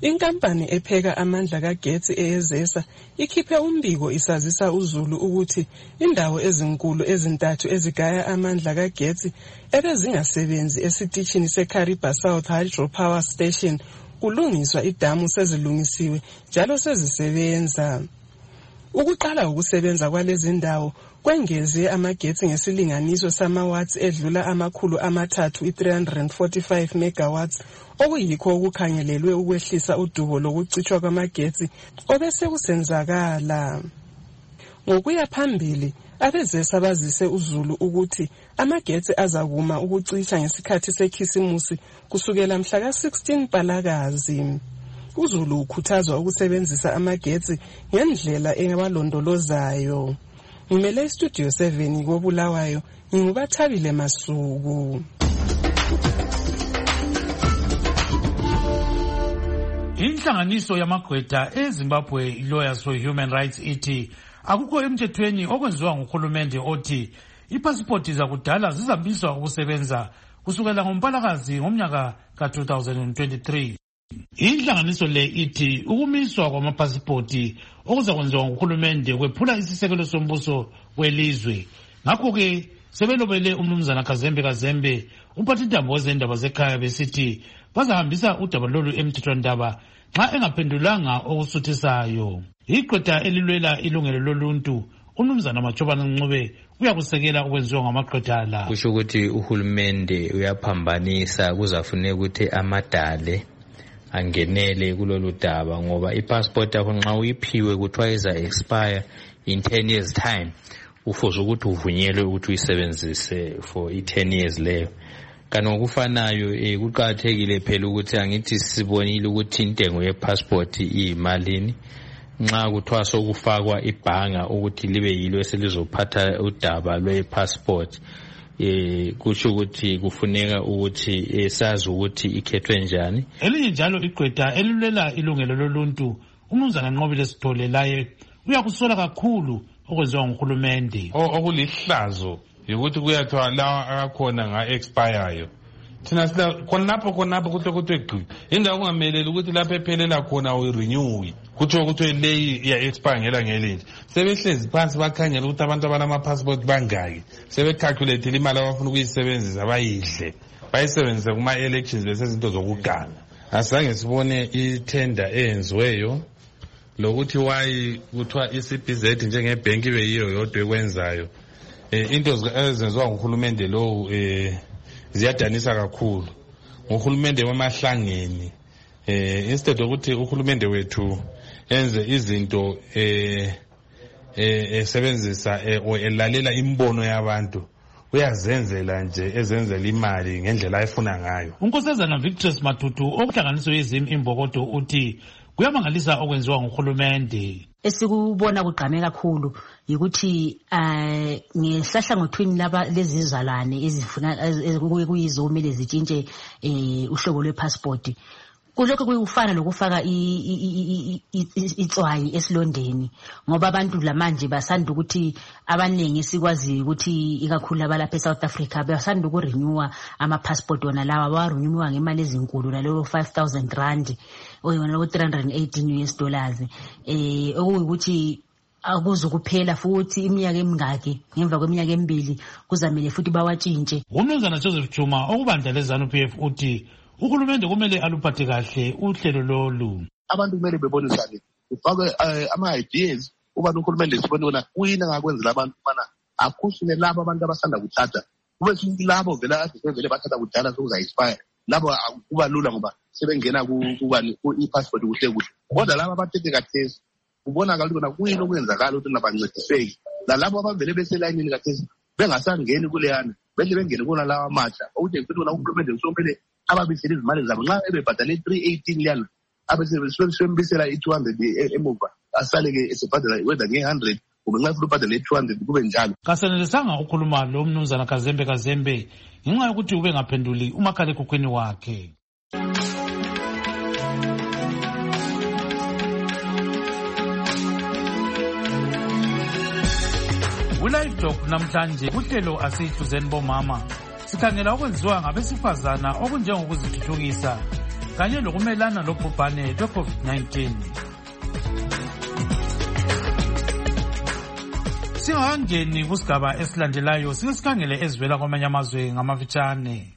Inkampani epheka amandla kagetsi eYezesa ikhiphe umbiko isazisa uZulu ukuthi indawo ezinkulu ezintathu ezigaya amandla kagetsi ebezingasebenzi esitishini seKariba South Hydropower Station kulungiswa idamu sezilungisiwe njalo sezisebenza. Ukuqala ukusebenza kwalezi ndawo kwengeze amagetsi ngesilinganiso samawatts edlula amakhulu amathathu 345 megawatts okuyikho okukhangelelwe ukwehlisa udubo lokucitshwa kwamagetsi obese kusenzakala. Ngokuya phambili abezesa bazise uZulu ukuthi amagetsi azakuma ukucisha ngesikhathi sekhisimusi kusukela mhla ka-16 Mpalakazi. uZulu ukhuthazwa ukusebenzisa amagetsi ngendlela engabalondolozayo. Ngimele iStudio 7 koBulawayo, nginguBathabile Masuku. Inhlanganiso yamagqwetha eZimbabwe Lawyers for Human Rights ithi akukho emthethweni okwenziwa nguhulumende othi ipasipoti zakudala zizamiswa ukusebenza kusukela ngoMpalakazi ngomnyaka ka-2023. Inhlanganiso le ithi ukumiswa kwamapasipoti okuzakwenziwa nguhulumende kwephula isisekelo sombuso welizwe. Ngakho-ke sebelobele umnumzana Kazembe umphathintambo wezendaba zekhaya besithi bazahambisa udaba lolu emthethwandaba nxa engaphendulanga okusuthisayo. Igqwetha elilwela ilungelo loluntu umnumzana Machobane Ncube uyakusekela ukwenziwa ngamagqwetha la. Kusho ukuthi uhulumende uyaphambanisa kuzafuneka ukuthi amadale angenele kulolu daba ngoba ipassport yakho nxa uyiphiwe kuthiwa iza expire in 10 years time ufuze ukuthi uvunyelwe ukuthi uyisebenzise for i10 years leyo. Kanti ngokufanayo kuqakathekile phela ukuthi angithi sibonile ukuthi intengo yepassport iyimalini nxa kuthiwa sokufakwa ibhanga ukuthi libe yilo eselizophatha udaba lwepassport kusho ukuthi kufuneka ukuthi sazi ukuthi ikhethwe njani. Elinye njalo igqwetha elilwela ilungelo loluntu umnumzana Nqobile Sithole laye uyakusola kakhulu okwenziwa nguhulumende. Okulihlazo ukuthi kuyathiwa lawa akakhona nga-expireyo thina sila khonapho kuhle gqi indawo kungameleli ukuthi lapho ephelela khona uyirenewi kuthiwa ukuthi leyi iya-expire ngelanga elinje. Sebehlezi phansi bakhangela ukuthi abantu abalama-passport bangaki sebecalculathile imali abafuna ukuyisebenzisa bayidle bayisebenzise kuma-elections lesezinto zokuganga. Asange sibone itenda eyenziweyo lokuthi wayi kuthiwa i-CBZ njengebhenki ibe yiyo yodwa ekwenzayo. Into ezenziwa nguhulumende lowu ziyadanisa kakhulu. Nguhulumende wemahlangeni instead ukuthi uhulumende wethu enze izinto esebenzisa elalela imbono yabantu uyazenzela nje ezenzela imali ngendlela ayifuna ngayo. Unkosazana Victor Matutu okuhlanganiso yezimi imbokodo uthi kuyamangalisa okwenziwa nguhulumende. Esikubona kugqame kakhulu yikuthi ngesahlangothweni laba lezizalwane ezifuna kuyizo kumele zitshintshe uhlobo lwepassport. Kulokho kuyufana lokufaka itswayi esilondeni ngoba abantu lamanje basanda ukuthi abaningi sikwazi ukuthi ikakhulu abalapha eSouth Africa basanda ukurenewa ama-passport wona lawa bawarenewa ngemali ezinkulu nalelo 5,000 rand oyona $318 okuyikuthi akuzukuphela futhi iminyaka emingaki ngemva kweminyaka emibili kuzamele futhi bawatshintshe. Umnumzana Joseph Chuma okubandla leZANU-PF uthi uhulumende kumele aluphathe kahle uhlelo lolu. Abantu kumele bebonisane ufake ama-ideas ubani uhulumende sibone wona uyini angakwenzela abantu ubana akhushile labo abantu abasanda kuthatha kube futhi labo vele vele bathatha kudala sokuza-expire labo kuba lula ngoba sebengena i-passport kuhle kodwa labo abathethe kathesi kubonakala ukuthi kona kuyini okwenzakala ukuthi nabancediseki nalabo abavele beselayinini kathesi bengasangeni kuleyana behle bengene kona lawa amatsha ukuthi futhi kona uhulumende usomele ababisela izimali zabo nxa ebebhadale 318 liyana abesebembisela i200 emuva asale-ke esebhadala whether nge-100 kumbe nxa futhi ubhadale i200 kube njalo. Kasenelisanga ukhuluma lo mnumzana Kazembe ngenxa yokuthi ube ngaphenduli umakhalekhukhwini wakhe. Live Talk namhlanje uhlelo asihluzeni bomama sikhangela okwenziwa ngabesifazana okunjengokuzithuthukisa kanye lokumelana lobhubhane lwe-COVID-19. Singakangeni kusigaba esilandelayo, sike sikhangele ezivela kwamanye amazwe ngamafitshane.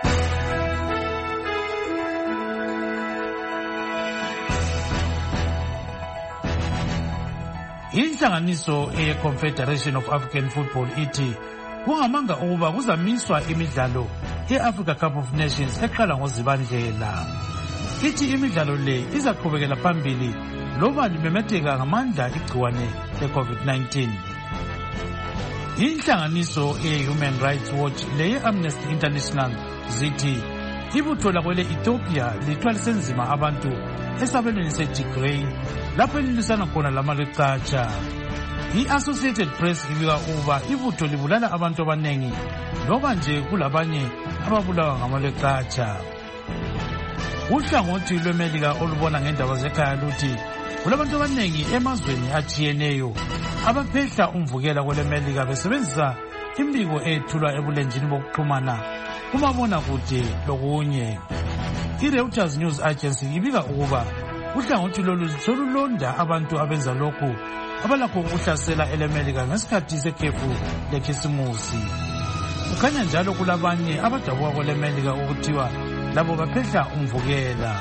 Inhlanganiso ye-Confederation of African Football ithi kungamanga ukuba kuzamiswa imidlalo ye-Africa Cup of Nations eqala ngoZibandlela. Ithi imidlalo le izaqhubekela phambili loba limemetheka ngamandla igciwane le-COVID-19. Inhlanganiso ye-Human Rights Watch leye-Amnesty International zithi ibutho lakwele Ethiopia lithwalise nzima abantu esabelweni seTigray lapho elilisana khona lamalwecatsha. I-Associated Press ibika ukuba ibutho libulala abantu abanengi loba nje kulabanye ababulawa ngamalwecatsha. Uhlangothi lweMelika olubona ngendaba zekhaya luthi kulabantu abanengi emazweni atshiyeneyo abaphehla umvukela kweleMelika besebenzisa imbiko ethulwa ebulenjini bokuxhumana kumabonakude lokunye. I-Reuters News Agency ibika ukuba uhlangothi lolu solulonda abantu abenza lokhu abalakho ukuhlasela eleMelika ngesikhathi sekhefu lekhisimusi. Kukhanya njalo kulabanye abadabuka kweleMelika ukuthiwa labo baphehla umvukela.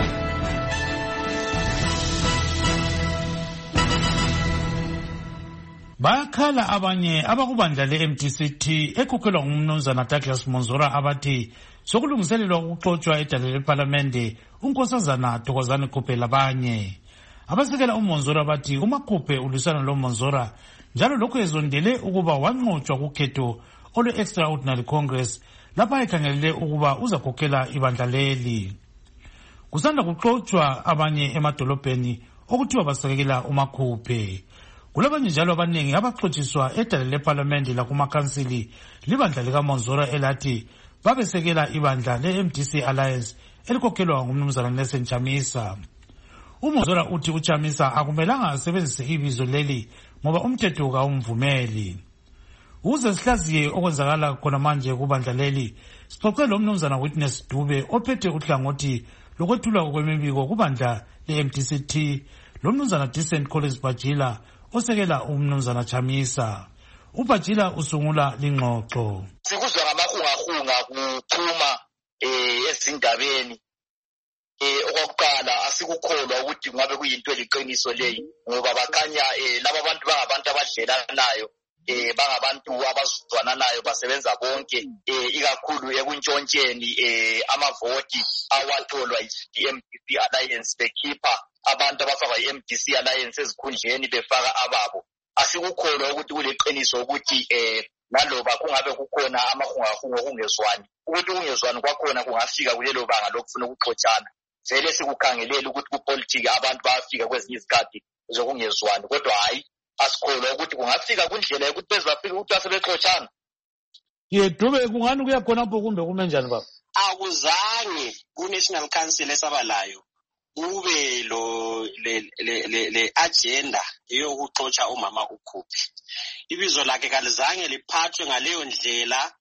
Bayakhala abanye abakubandla le-MDCT ekhokhelwa ngumnumzana Douglas Monzora abathi sokulungiselelwa ukuxotshwa edale lePhalamende unkosazana Thokozani Khuphe labanye. Abasekela uMonzora bathi uMakhuphe ulisana loMonzora njalo lokho ezondele ukuba wanqotshwa kukhetho olwe-Extraordinary Congress lapha ekhangelele ukuba uzakhokhela ibandla leli. Kusanda kuxotshwa abanye emadolobheni okuthiwa basekela uMakhuphe. Kulabanye njalo abaningi abaxotshiswa edale lePhalamende lakumakhansili libandla likaMonzora elathi babesekela ibandla le-MDC Alliance elikhokhelwa ngumnumzana Nelson Chamisa. uMonzora uthi uChamisa akumelanga asebenzise ibizo leli ngoba umthetho kawumvumeli. Uze sihlaziye okwenzakala khona manje kubandla leli, sixoxe lo mnumzana Witness Dube ophethe uhlangothi lokwethulwa kwemibiko kubandla le-MDCT, lo mnumzana Decent Collins Bajila osekela umnumzana Chamisa. uBajila usungula lingxoxo. Sikuzwa ngamahungahunga kuphuma ezindabeni. Okokuqala asikukholwa ukuthi ngabe kuyinto eliqiniso leyi ngoba bakhanya laba abantu bangabantu abadlelanayo, bangabantu abazwananayo, basebenza bonke ikakhulu ekuntshontsheni amavoti awatholwa yi-MDC Alliance bekhipha abantu abafaka i-MDC Alliance ezikhundleni befaka ababo. Asikukholwa ukuthi kuleqiniso ukuthi naloba kungabe kukhona amahungahunga okungezwani, ukuthi ukungezwani kwakhona kungafika kulelo banga lokufuna ukuxotshana. Vele sikukhangelela ukuthi kupolitiki abantu bayafika kwezinye izikhathi zokungezwani, kodwa hayi asikholwa ukuthi kungafika kundlela yokuthi bezafika ukuthi asebexotshana. Dube kungani kuya khona pho kumbe kume njani baba? Akuzange ku-National Council esabalayo ube le agenda yokuxotsha umama uKhuphe. Ibizo lakhe kalizange liphathwe ngaleyo ndlela.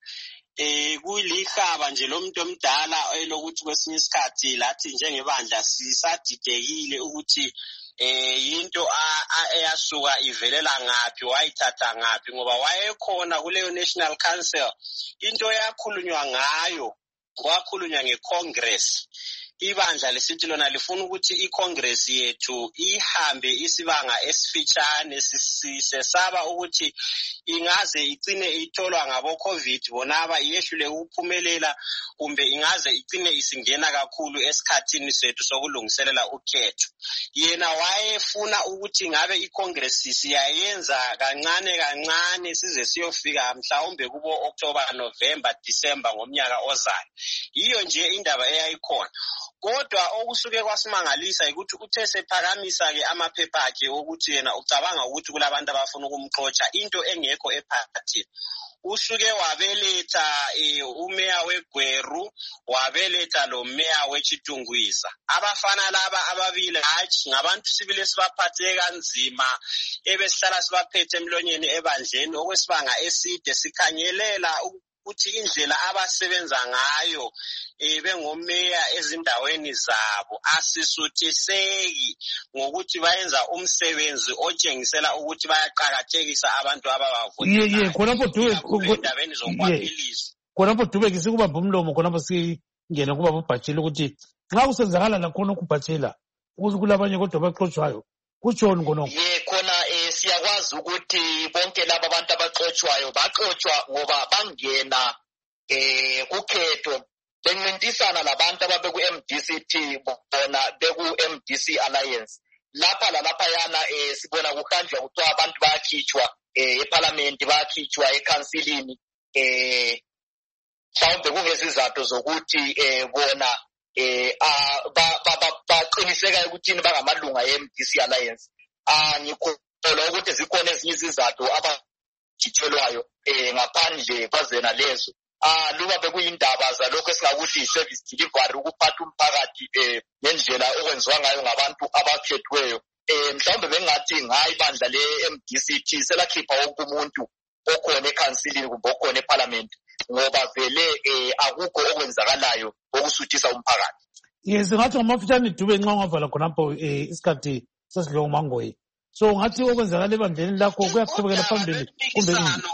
Kulihaba nje lomuntu omdala elokuthi kwesinye isikhathi lathi njengebandla sisadidekile ukuthi yinto eyasuka ivelela ngaphi, wayithatha ngaphi, ngoba wayekhona kuleyo National Council. Into yakhulunywa ngayo kwakhulunywa ngeCongress. Ibandla lesithi lona lifuna ukuthi iCongress yethu ihambe isibanga esifitshane, sisesaba ukuthi ingaze igcine itholwa ngabo COVID bonaba iyehlule ukuphumelela, kumbe ingaze igcine isingena kakhulu esikhathini sethu sokulungiselela ukhetho. Yena wayefuna ukuthi ngabe iCongress siyayenza kancane kancane size siyofika mhlawumbe kubo October, November, December ngomnyaka ozayo. Iyo nje indaba eyayikhona. Kodwa okusuke kwasimangalisa ukuthi uthe sephakamisa ke amaphepha akhe ukuthi yena ucabanga ukuthi kulabantu abafuna ukumxotsha into engekho ephakathini. Usuke wabeletha umeya weGweru, wabeletha lo meya weChitungwisa. Abafana laba ababili hayi ngabantu sibile sibaphathe kanzima, ebesihlala sibaphethe emlonyeni ebandleni okwesibanga eside sikhanyelela ukuthi indlela abasebenza ngayo bengomeya ezindaweni zabo asisuthiseki ngokuthi bayenza umsebenzi otshengisela ukuthi bayaqakathekisa abantu ababavotelayo. Khonapho Dube endabeni zokwambilisa. Khonapho Dube sikubamba umlomo khonapho singena kuba uBhatshila ukuthi nxa kusenzakala lakhona ukubhatshela ukuze kulabanye kodwa baxoshwayo kutshoni khonapho. Khona siyakwazi ukuthi bonke laba abantu abaxoshwayo baxoshwa ngoba bangena kukhetho bencintisana labantu ababe ku-MDCT bona beku-MDC Alliance. Lapha lalaphayana sibona kuhanjwa kuthiwa abantu bayakhitshwa eParliament, bayakhitshwa eKhansilini mhlawumbe kungesizathu zokuthi bona baqiniseka ukuthini bangamalunga e-MDC Alliance. Ngikholwa ukuthi zikhona ezinye izizathu abakhitshelwayo ngaphandle kwazena lezo. Luba bekuyindaba zalokho esingakuthi i-service delivery, ukuphatha umphakathi ngendlela okwenziwa ngayo ngabantu abakhethweyo. Mhlawumbe bengathi ngayi bandla le-MDCT selakhipha wonke umuntu okhona ekhansilini kumbe okhona eParliament ngoba vele akukho okwenzakalayo okusuthisa umphakathi. Singathi ngamafitshane Dube nxa ungavala khonapho isikhathi sesidlo umangoyi. So ngathi okwenzakala ebandleni lakho kuyaqhubekela phambili kumbe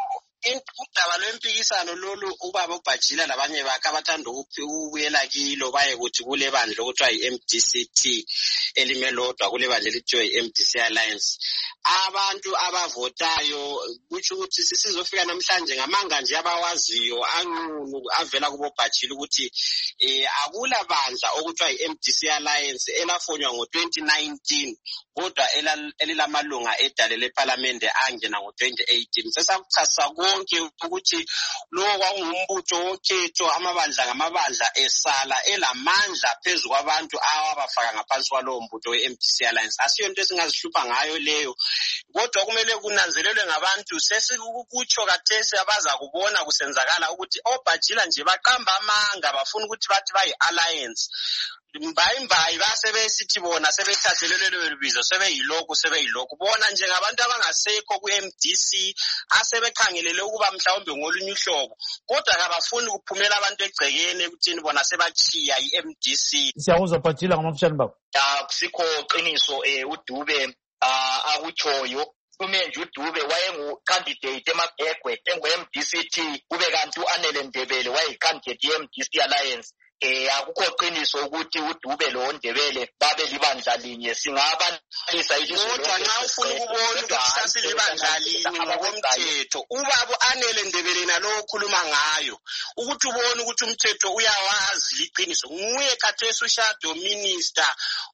udaba lwempikisano lolu ubaba uBhatshila labanye bakhe abathanda ukubuyela kilo baye kuthi kule bandla okuthiwa yi-MDCT elimelodwa kule bandla elithiwa yi-MDC Alliance. Abantu abavotayo kutsho ukuthi sizofika namhlanje ngamanga nje abawaziyo anqunu avela kubo Bhatshila ukuthi akula bandla okuthiwa yi-MDC Alliance elafonywa ngo-2019 kodwa elilamalunga edale leParliament angena ngo-2018. Sesakuchasa konke ukuthi lo kwakungumbutho wokhetho amabandla ngamabandla esala elamandla phezu kwabantu abafaka ngaphansi kwalowo mbutho we-MDC Alliance. Asiyo into esingazihlupha ngayo leyo, kodwa kumele kunanzelelwe ngabantu sesikukutsho kathesi abaza kubona kusenzakala ukuthi oBhatshila nje baqamba amanga bafuna ukuthi bathi bayi-alliance. Mbayimbayi basebesithi bona sebethathelelwe lelo bizo sebeyilokhu bona njengabantu abangasekho ku-MDC asebekhangelele ukuba mhlawumbe ngolunye uhlobo kodwa kabafuni ukuphumela abantu egcekeni ukuthini bona sebachiya i-MDC. Siyakuzwa Bhatshila ngamafitshane babo. Kusikho qiniso uDube akutshoyo. Umenje uDube wayengu-candidate eMagwegwe engu-MDCT kube kanti u-Anele Ndebele wayeyi-candidate ye-MDC Alliance. Akukho qiniso ukuthi uDube lo Ndebele babe libandla linye. Singabalisa ilizwe kodwa nxa ufuna ukubona ukuthi sasilibandla linye ngokomthetho ubaba Anele Ndebele nalo okhuluma ngayo ukuthi ubone ukuthi umthetho uyawazi liqiniso nguye khathesi ushadow minister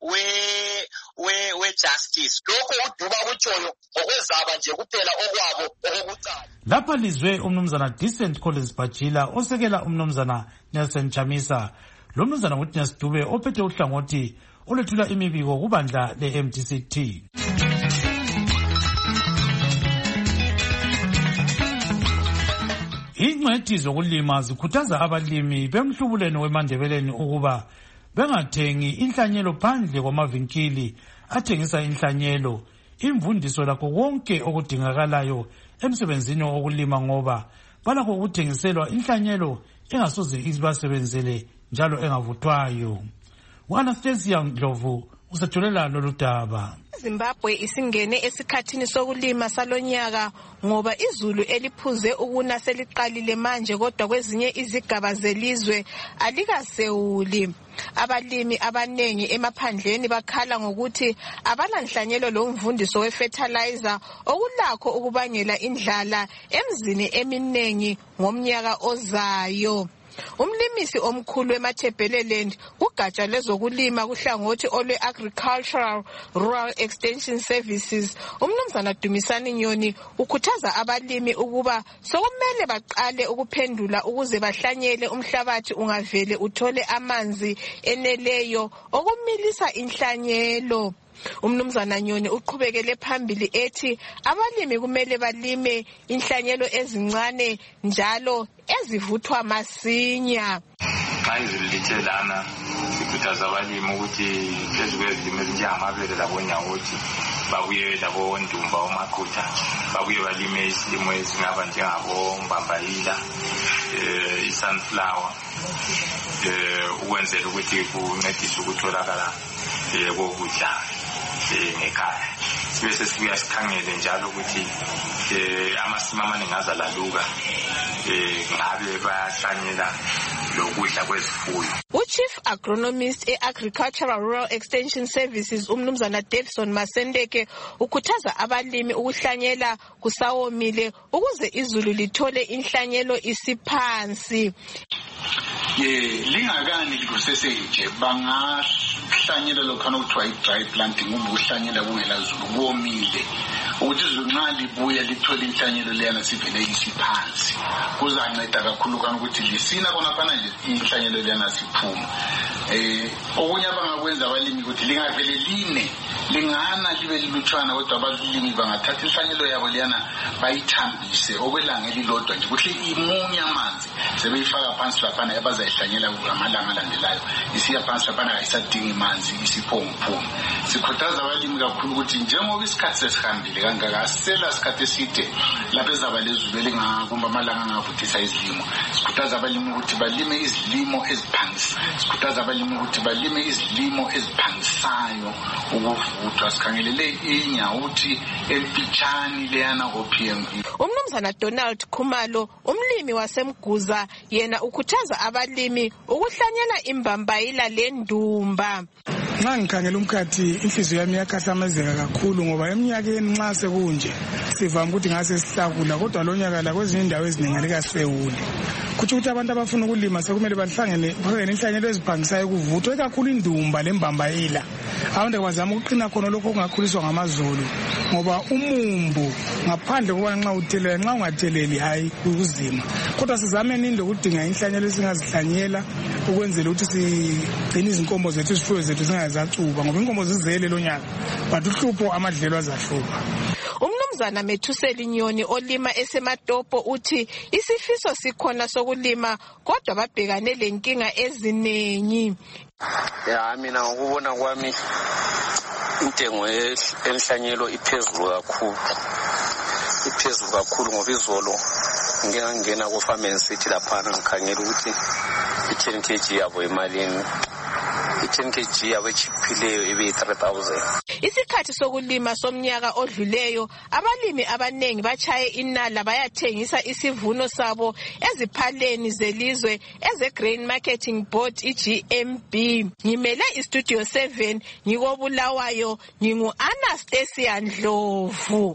we-justice. Lokho uDube akutshoyo ngokwezaba nje kuphela okwabo okokucala. Lapha lizwe umnumzana Decent Collins Bhatshila osekela umnumzana Nelson Chamisa. Lo mnumzana nguThina Dube ophethe uhlangothi olethula imibiko kubandla le-MDCT. Ingcwethi zokulima zikhuthaza abalimi bemhlubuleni weMandebeleni ukuba bengathengi inhlanyelo phandle kwamavinkili athengisa inhlanyelo, imvundiso lakho konke okudingakalayo emsebenzini wokulima ngoba balakho ukuthengiselwa inhlanyelo engasoze ibasebenzele njalo engavuthwayo. U-Anastasia Ndlovu usethulela lolu daba. Zimbabwe isingene esikhathini sokulima salonyaka ngoba izulu eliphuze ukuna seliqalile manje kodwa kwezinye izigaba zelizwe alikasewuli. Abalimi abanengi emaphandleni bakhala ngokuthi abalanhlanyelo lomvundiso we-fertilizer okulakho ukubangela indlala emzini eminengi ngomnyaka ozayo. Umlimisi omkhulu eMathebeleland kugatsha lezokulima kuhlangothi olwe-Agricultural Rural Extension Services umnumzana Dumisani Nyoni ukhuthaza abalimi ukuba sokumele baqale ukuphendula ukuze bahlanyele umhlabathi ungavele uthole amanzi eneleyo okumilisa inhlanyelo. Umnumzana Nyoni uqhubekele phambili ethi abalimi kumele balime inhlanyelo ezincane njalo ezivuthwa masinya. Xa izulu lithe lana sikhuthaza abalimi ukuthi phezu kwezilimo ezinjengamabele labonyawothi babuye labondumba omaqutha babuye balime isilimo ezingaba njengabombambayila, i-sunflower ukwenzela ukuthi kuncedise ukutholakala kokudla ngekhaya. Sibe sesibuya sikhangele njalo ukuthi amasimi amaningi azalaluka ngabe bayahlanyela lokudla kwezifuyo. Chief Agronomist e-Agricultural Rural Extension Services umnumzana Davison Masendeke ukhuthaza abalimi ukuhlanyela kusawomile ukuze izulu lithole inhlanyelo isiphansi. Lingakani likuseseyije bangahlanyela lokhana okuthiwa i-dry planting ukuhlanyela kungela zulu komile ukuthi izulu nxa libuya lithole inhlanyelo leyana sivele isiphansi kuzanceda kakhulu kana ukuthi lisina khonafana nje inhlanyelo leyana siphuma. Okunye abangakwenza abalimi ukuthi lingavele line lingana libe lilutshwana kodwa abalimi bangathatha inhlanyelo yabo leyana bayithambise okwelanga elilodwa nje kuhle imunye amanzi sebeyifaka phansi laphana abazayihlanyela amalanga alandelayo isiya phansi laphana ayisadingi manzi isiphomuphomu. Sikhuthaza abalimi kakhulu ukuthi njengoba isikhathi sesihambile kangaka asela isikhathi eside lapho ezaba lezulu elingakumba amalanga angavuthisa izilimo. Sikhuthaza abalimi ukuthi balime izilimo eziphangisayo. Sikhuthaza abalimi ukuthi balime izilimo eziphangisayo ukuvuthwa. Sikhangelele inyawuthi empitshani leyana OPMV. Umnumzana Donald Khumalo umlimi wasemguza yena ukhuthaza abalimi ukuhlanyela imbambayila lendumba. Nxa ngikhangela umkhathi inhliziyo yami iyakhasamezeka kakhulu ngoba eminyakeni nxa sekunje sivama ukuthi ngase sihlakula kodwa lo nyaka la kwezinye indawo eziningi alikasewuli. Kuthi ukuthi abantu abafuna ukulima sekumele bahlangene inhlanyelo eziphangisayo kuvuthwe kakhulu indumba lembambayila. Abantu bazama ukuqina khona lokho okungakhuliswa ngamazulu ngoba umumbu ngaphandle kokuba nxa uthelela nxa ungatheleli hayi kuzima. Kodwa sizame nini ukudinga inhlanyelo esingazihlanyela ukwenzela ukuthi sigcine izinkombo zethu izifuyo zethu zingazacuba ngoba inkombo zizele lo nyaka but uhlupho amadlelo azahluka. Umnumzana Methuseli Nyoni olima eseMatopo uthi isifiso sikhona sokulima kodwa babhekane lenkinga eziningi. Mina ngokubona kwami intengo enhlanyelo iphezulu kakhulu ngoba izolo ngingangena ku-Farm City laphana ngikhangela ukuthi i-10 kg yabo emalini i-10 kg yabo echiphileyo ibe-3,000. Isikhathi sokulima somnyaka odluleyo abalimi abanengi bachaye inala bayathengisa isivuno sabo eziphaleni zelizwe eze-Grain Marketing Board iGMB. Ngimele iStudio 7 ngikobulawayo ngingu-Anastasia Ndlovu.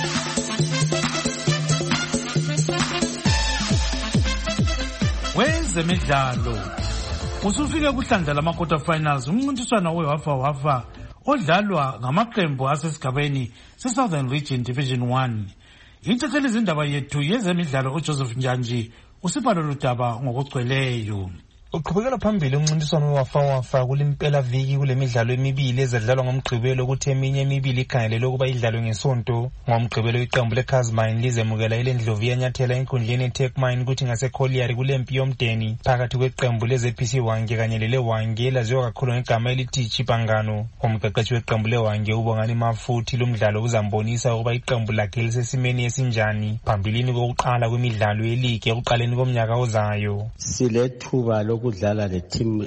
Wezemidlalo usufike kuhlandla lama-quarter finals umncintiswano wewafa odlalwa ngamaqembu asesigabeni se-Southern Region Division 1. Intatheli izindaba yethu yezemidlalo uJoseph Njanji usibalo ludaba ngokugcweleyo. Uqhubekela phambili umncintiswano wewafa kulimpela viki kule midlalo emibili ezadlalwa ngomgqibelo ukuthi eminye emibili ikhangelelwe ukuba idlalwe ngesonto. Ngomgqibelo iqembu leCasmine lizemukela ileNdlovu yanyathela enkundleni eTechmine ukuthi ngaseCollier kulempi yomdeni phakathi kweqembu leZPC Wange kanye leleWange laziwa kakhulu ngegama elithi Chipangano. Umqeqeshi weqembu leWange uBongani Mafuthi lumdlalo uzambonisa ukuba iqembu lakhe lisesimeni esinjani phambilini kokuqala kwemidlalo yeligi ekuqaleni komnyaka ozayo. Silethuba ukudlala le team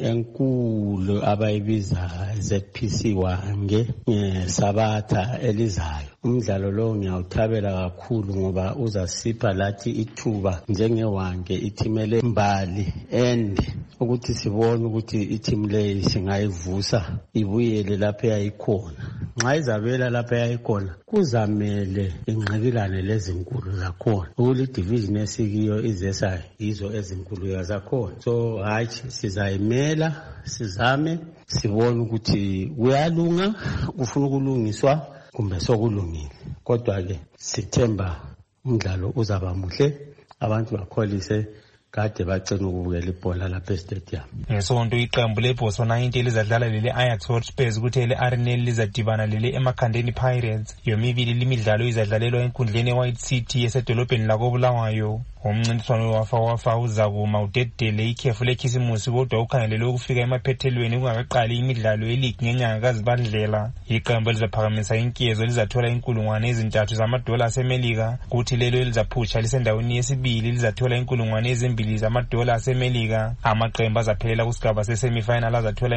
enkulu abayibiza ZPC Wange ngeSabatha elizayo. Umdlalo lo ngiyawuthabela kakhulu ngoba uzasipha lathi ithuba njengeWange ithimele mbali ende ukuthi sibone ukuthi i-team le singayivusa ibuyele lapho yayikhona. Nxa izabela lapho yayikhona kuzamele ingqikilane lezinkulu zakhona ukuthi division esikiyo izesa izo ezinkulu zakhona. So hayi sizayimela sizame sibone ukuthi kuyalunga kufuna ukulungiswa kumbe sokulungile. Kodwa ke sithemba umdlalo uzaba muhle abantu bakholise kade bacina ukubukela ibhola lapha estadium. Ngesonto iqembu leBoso 90 lizadlala lele Ajax Hotspurs kuthi leArsenal lizadibana lele eMakhandeni Pirates. Yomibili limidlalo izadlalelwa enkundleni eWhite City esedolobheni lakoBulawayo. Umncintiswano wewafa uzakuma udedele ikhefu lekhisimusi kodwa ukhangelelwe ukufika emaphethelweni kungakaqali imidlalo yeligi ngenyanga kaZibandlela. Iqembu lizaphakamisa inkezo lizathola $3,000 zamadola aseMelika kuthi lelo elizaphutsha lisendaweni yesibili lizathola $2,000 ezimbili zamadola asemelika. Amaqembu azaphelela kusigaba sesemifinal azathola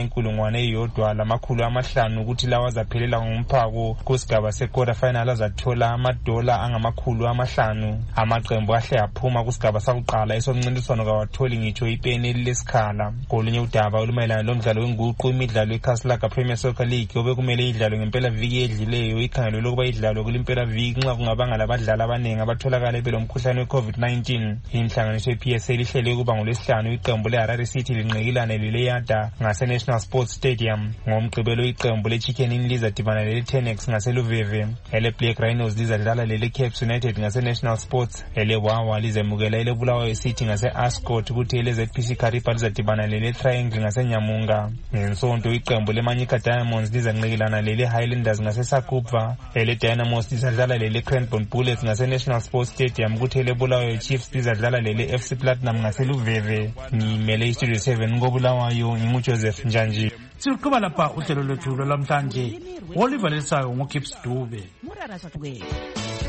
1,500 kuthi lawa azaphelela ngomphako kusigaba se-quarter final azathola amadola angama500. Amaqembu ahle aphuma kusigaba sakuqala esomncintiswano kawatholi ngitsho ipeni elilesikhala. Kolunye udaba olumayelana lomdlalo wenguqu imidlalo yeCastlelaga Premier Soccer League obekumele idlalwe ngempela viki edlileyo ikhangelwe lokuba idlalwe kulimpela viki nxa kungabanga labadlali abaningi abatholakala belomkhuhlane we-COVID-19. Inhlanganiso ye-PSL ihlele ukuba ngolwesihlanu iqembu le-Harare City linqikilane leleyada ngase-National Sports Stadium. Ngomgqibelo iqembu le-Chicken Inn lizadibana lele-Tenex ngaseluveve. ele-Black Rhinos lizadlala lele-Caps United ngase-National Sports. ele-Wawa lizemukela ele-Bulawayo City ngase-Ascot kuthi ele-ZPC Karipa lizadibana lele-Triangle ngaseNyamunga. Ngensonto iqembu le-Manyika Diamonds lizanqikilana lele-Highlanders ngase-Sakupva. ele-Dynamos lizadlala lele-Cranbourne Bullets ngase-National Sports Stadium kuthi ele-Bulawayo Chiefs lizadlala lele-FC Platinum ngaseluveve. Ngimele iStudio 7 ngobulawayo nginguJoseph Njanji. Siqhuba lapha uhlelo lwethu lwamhlanje. Oliver Lesayo ngoKips Dube.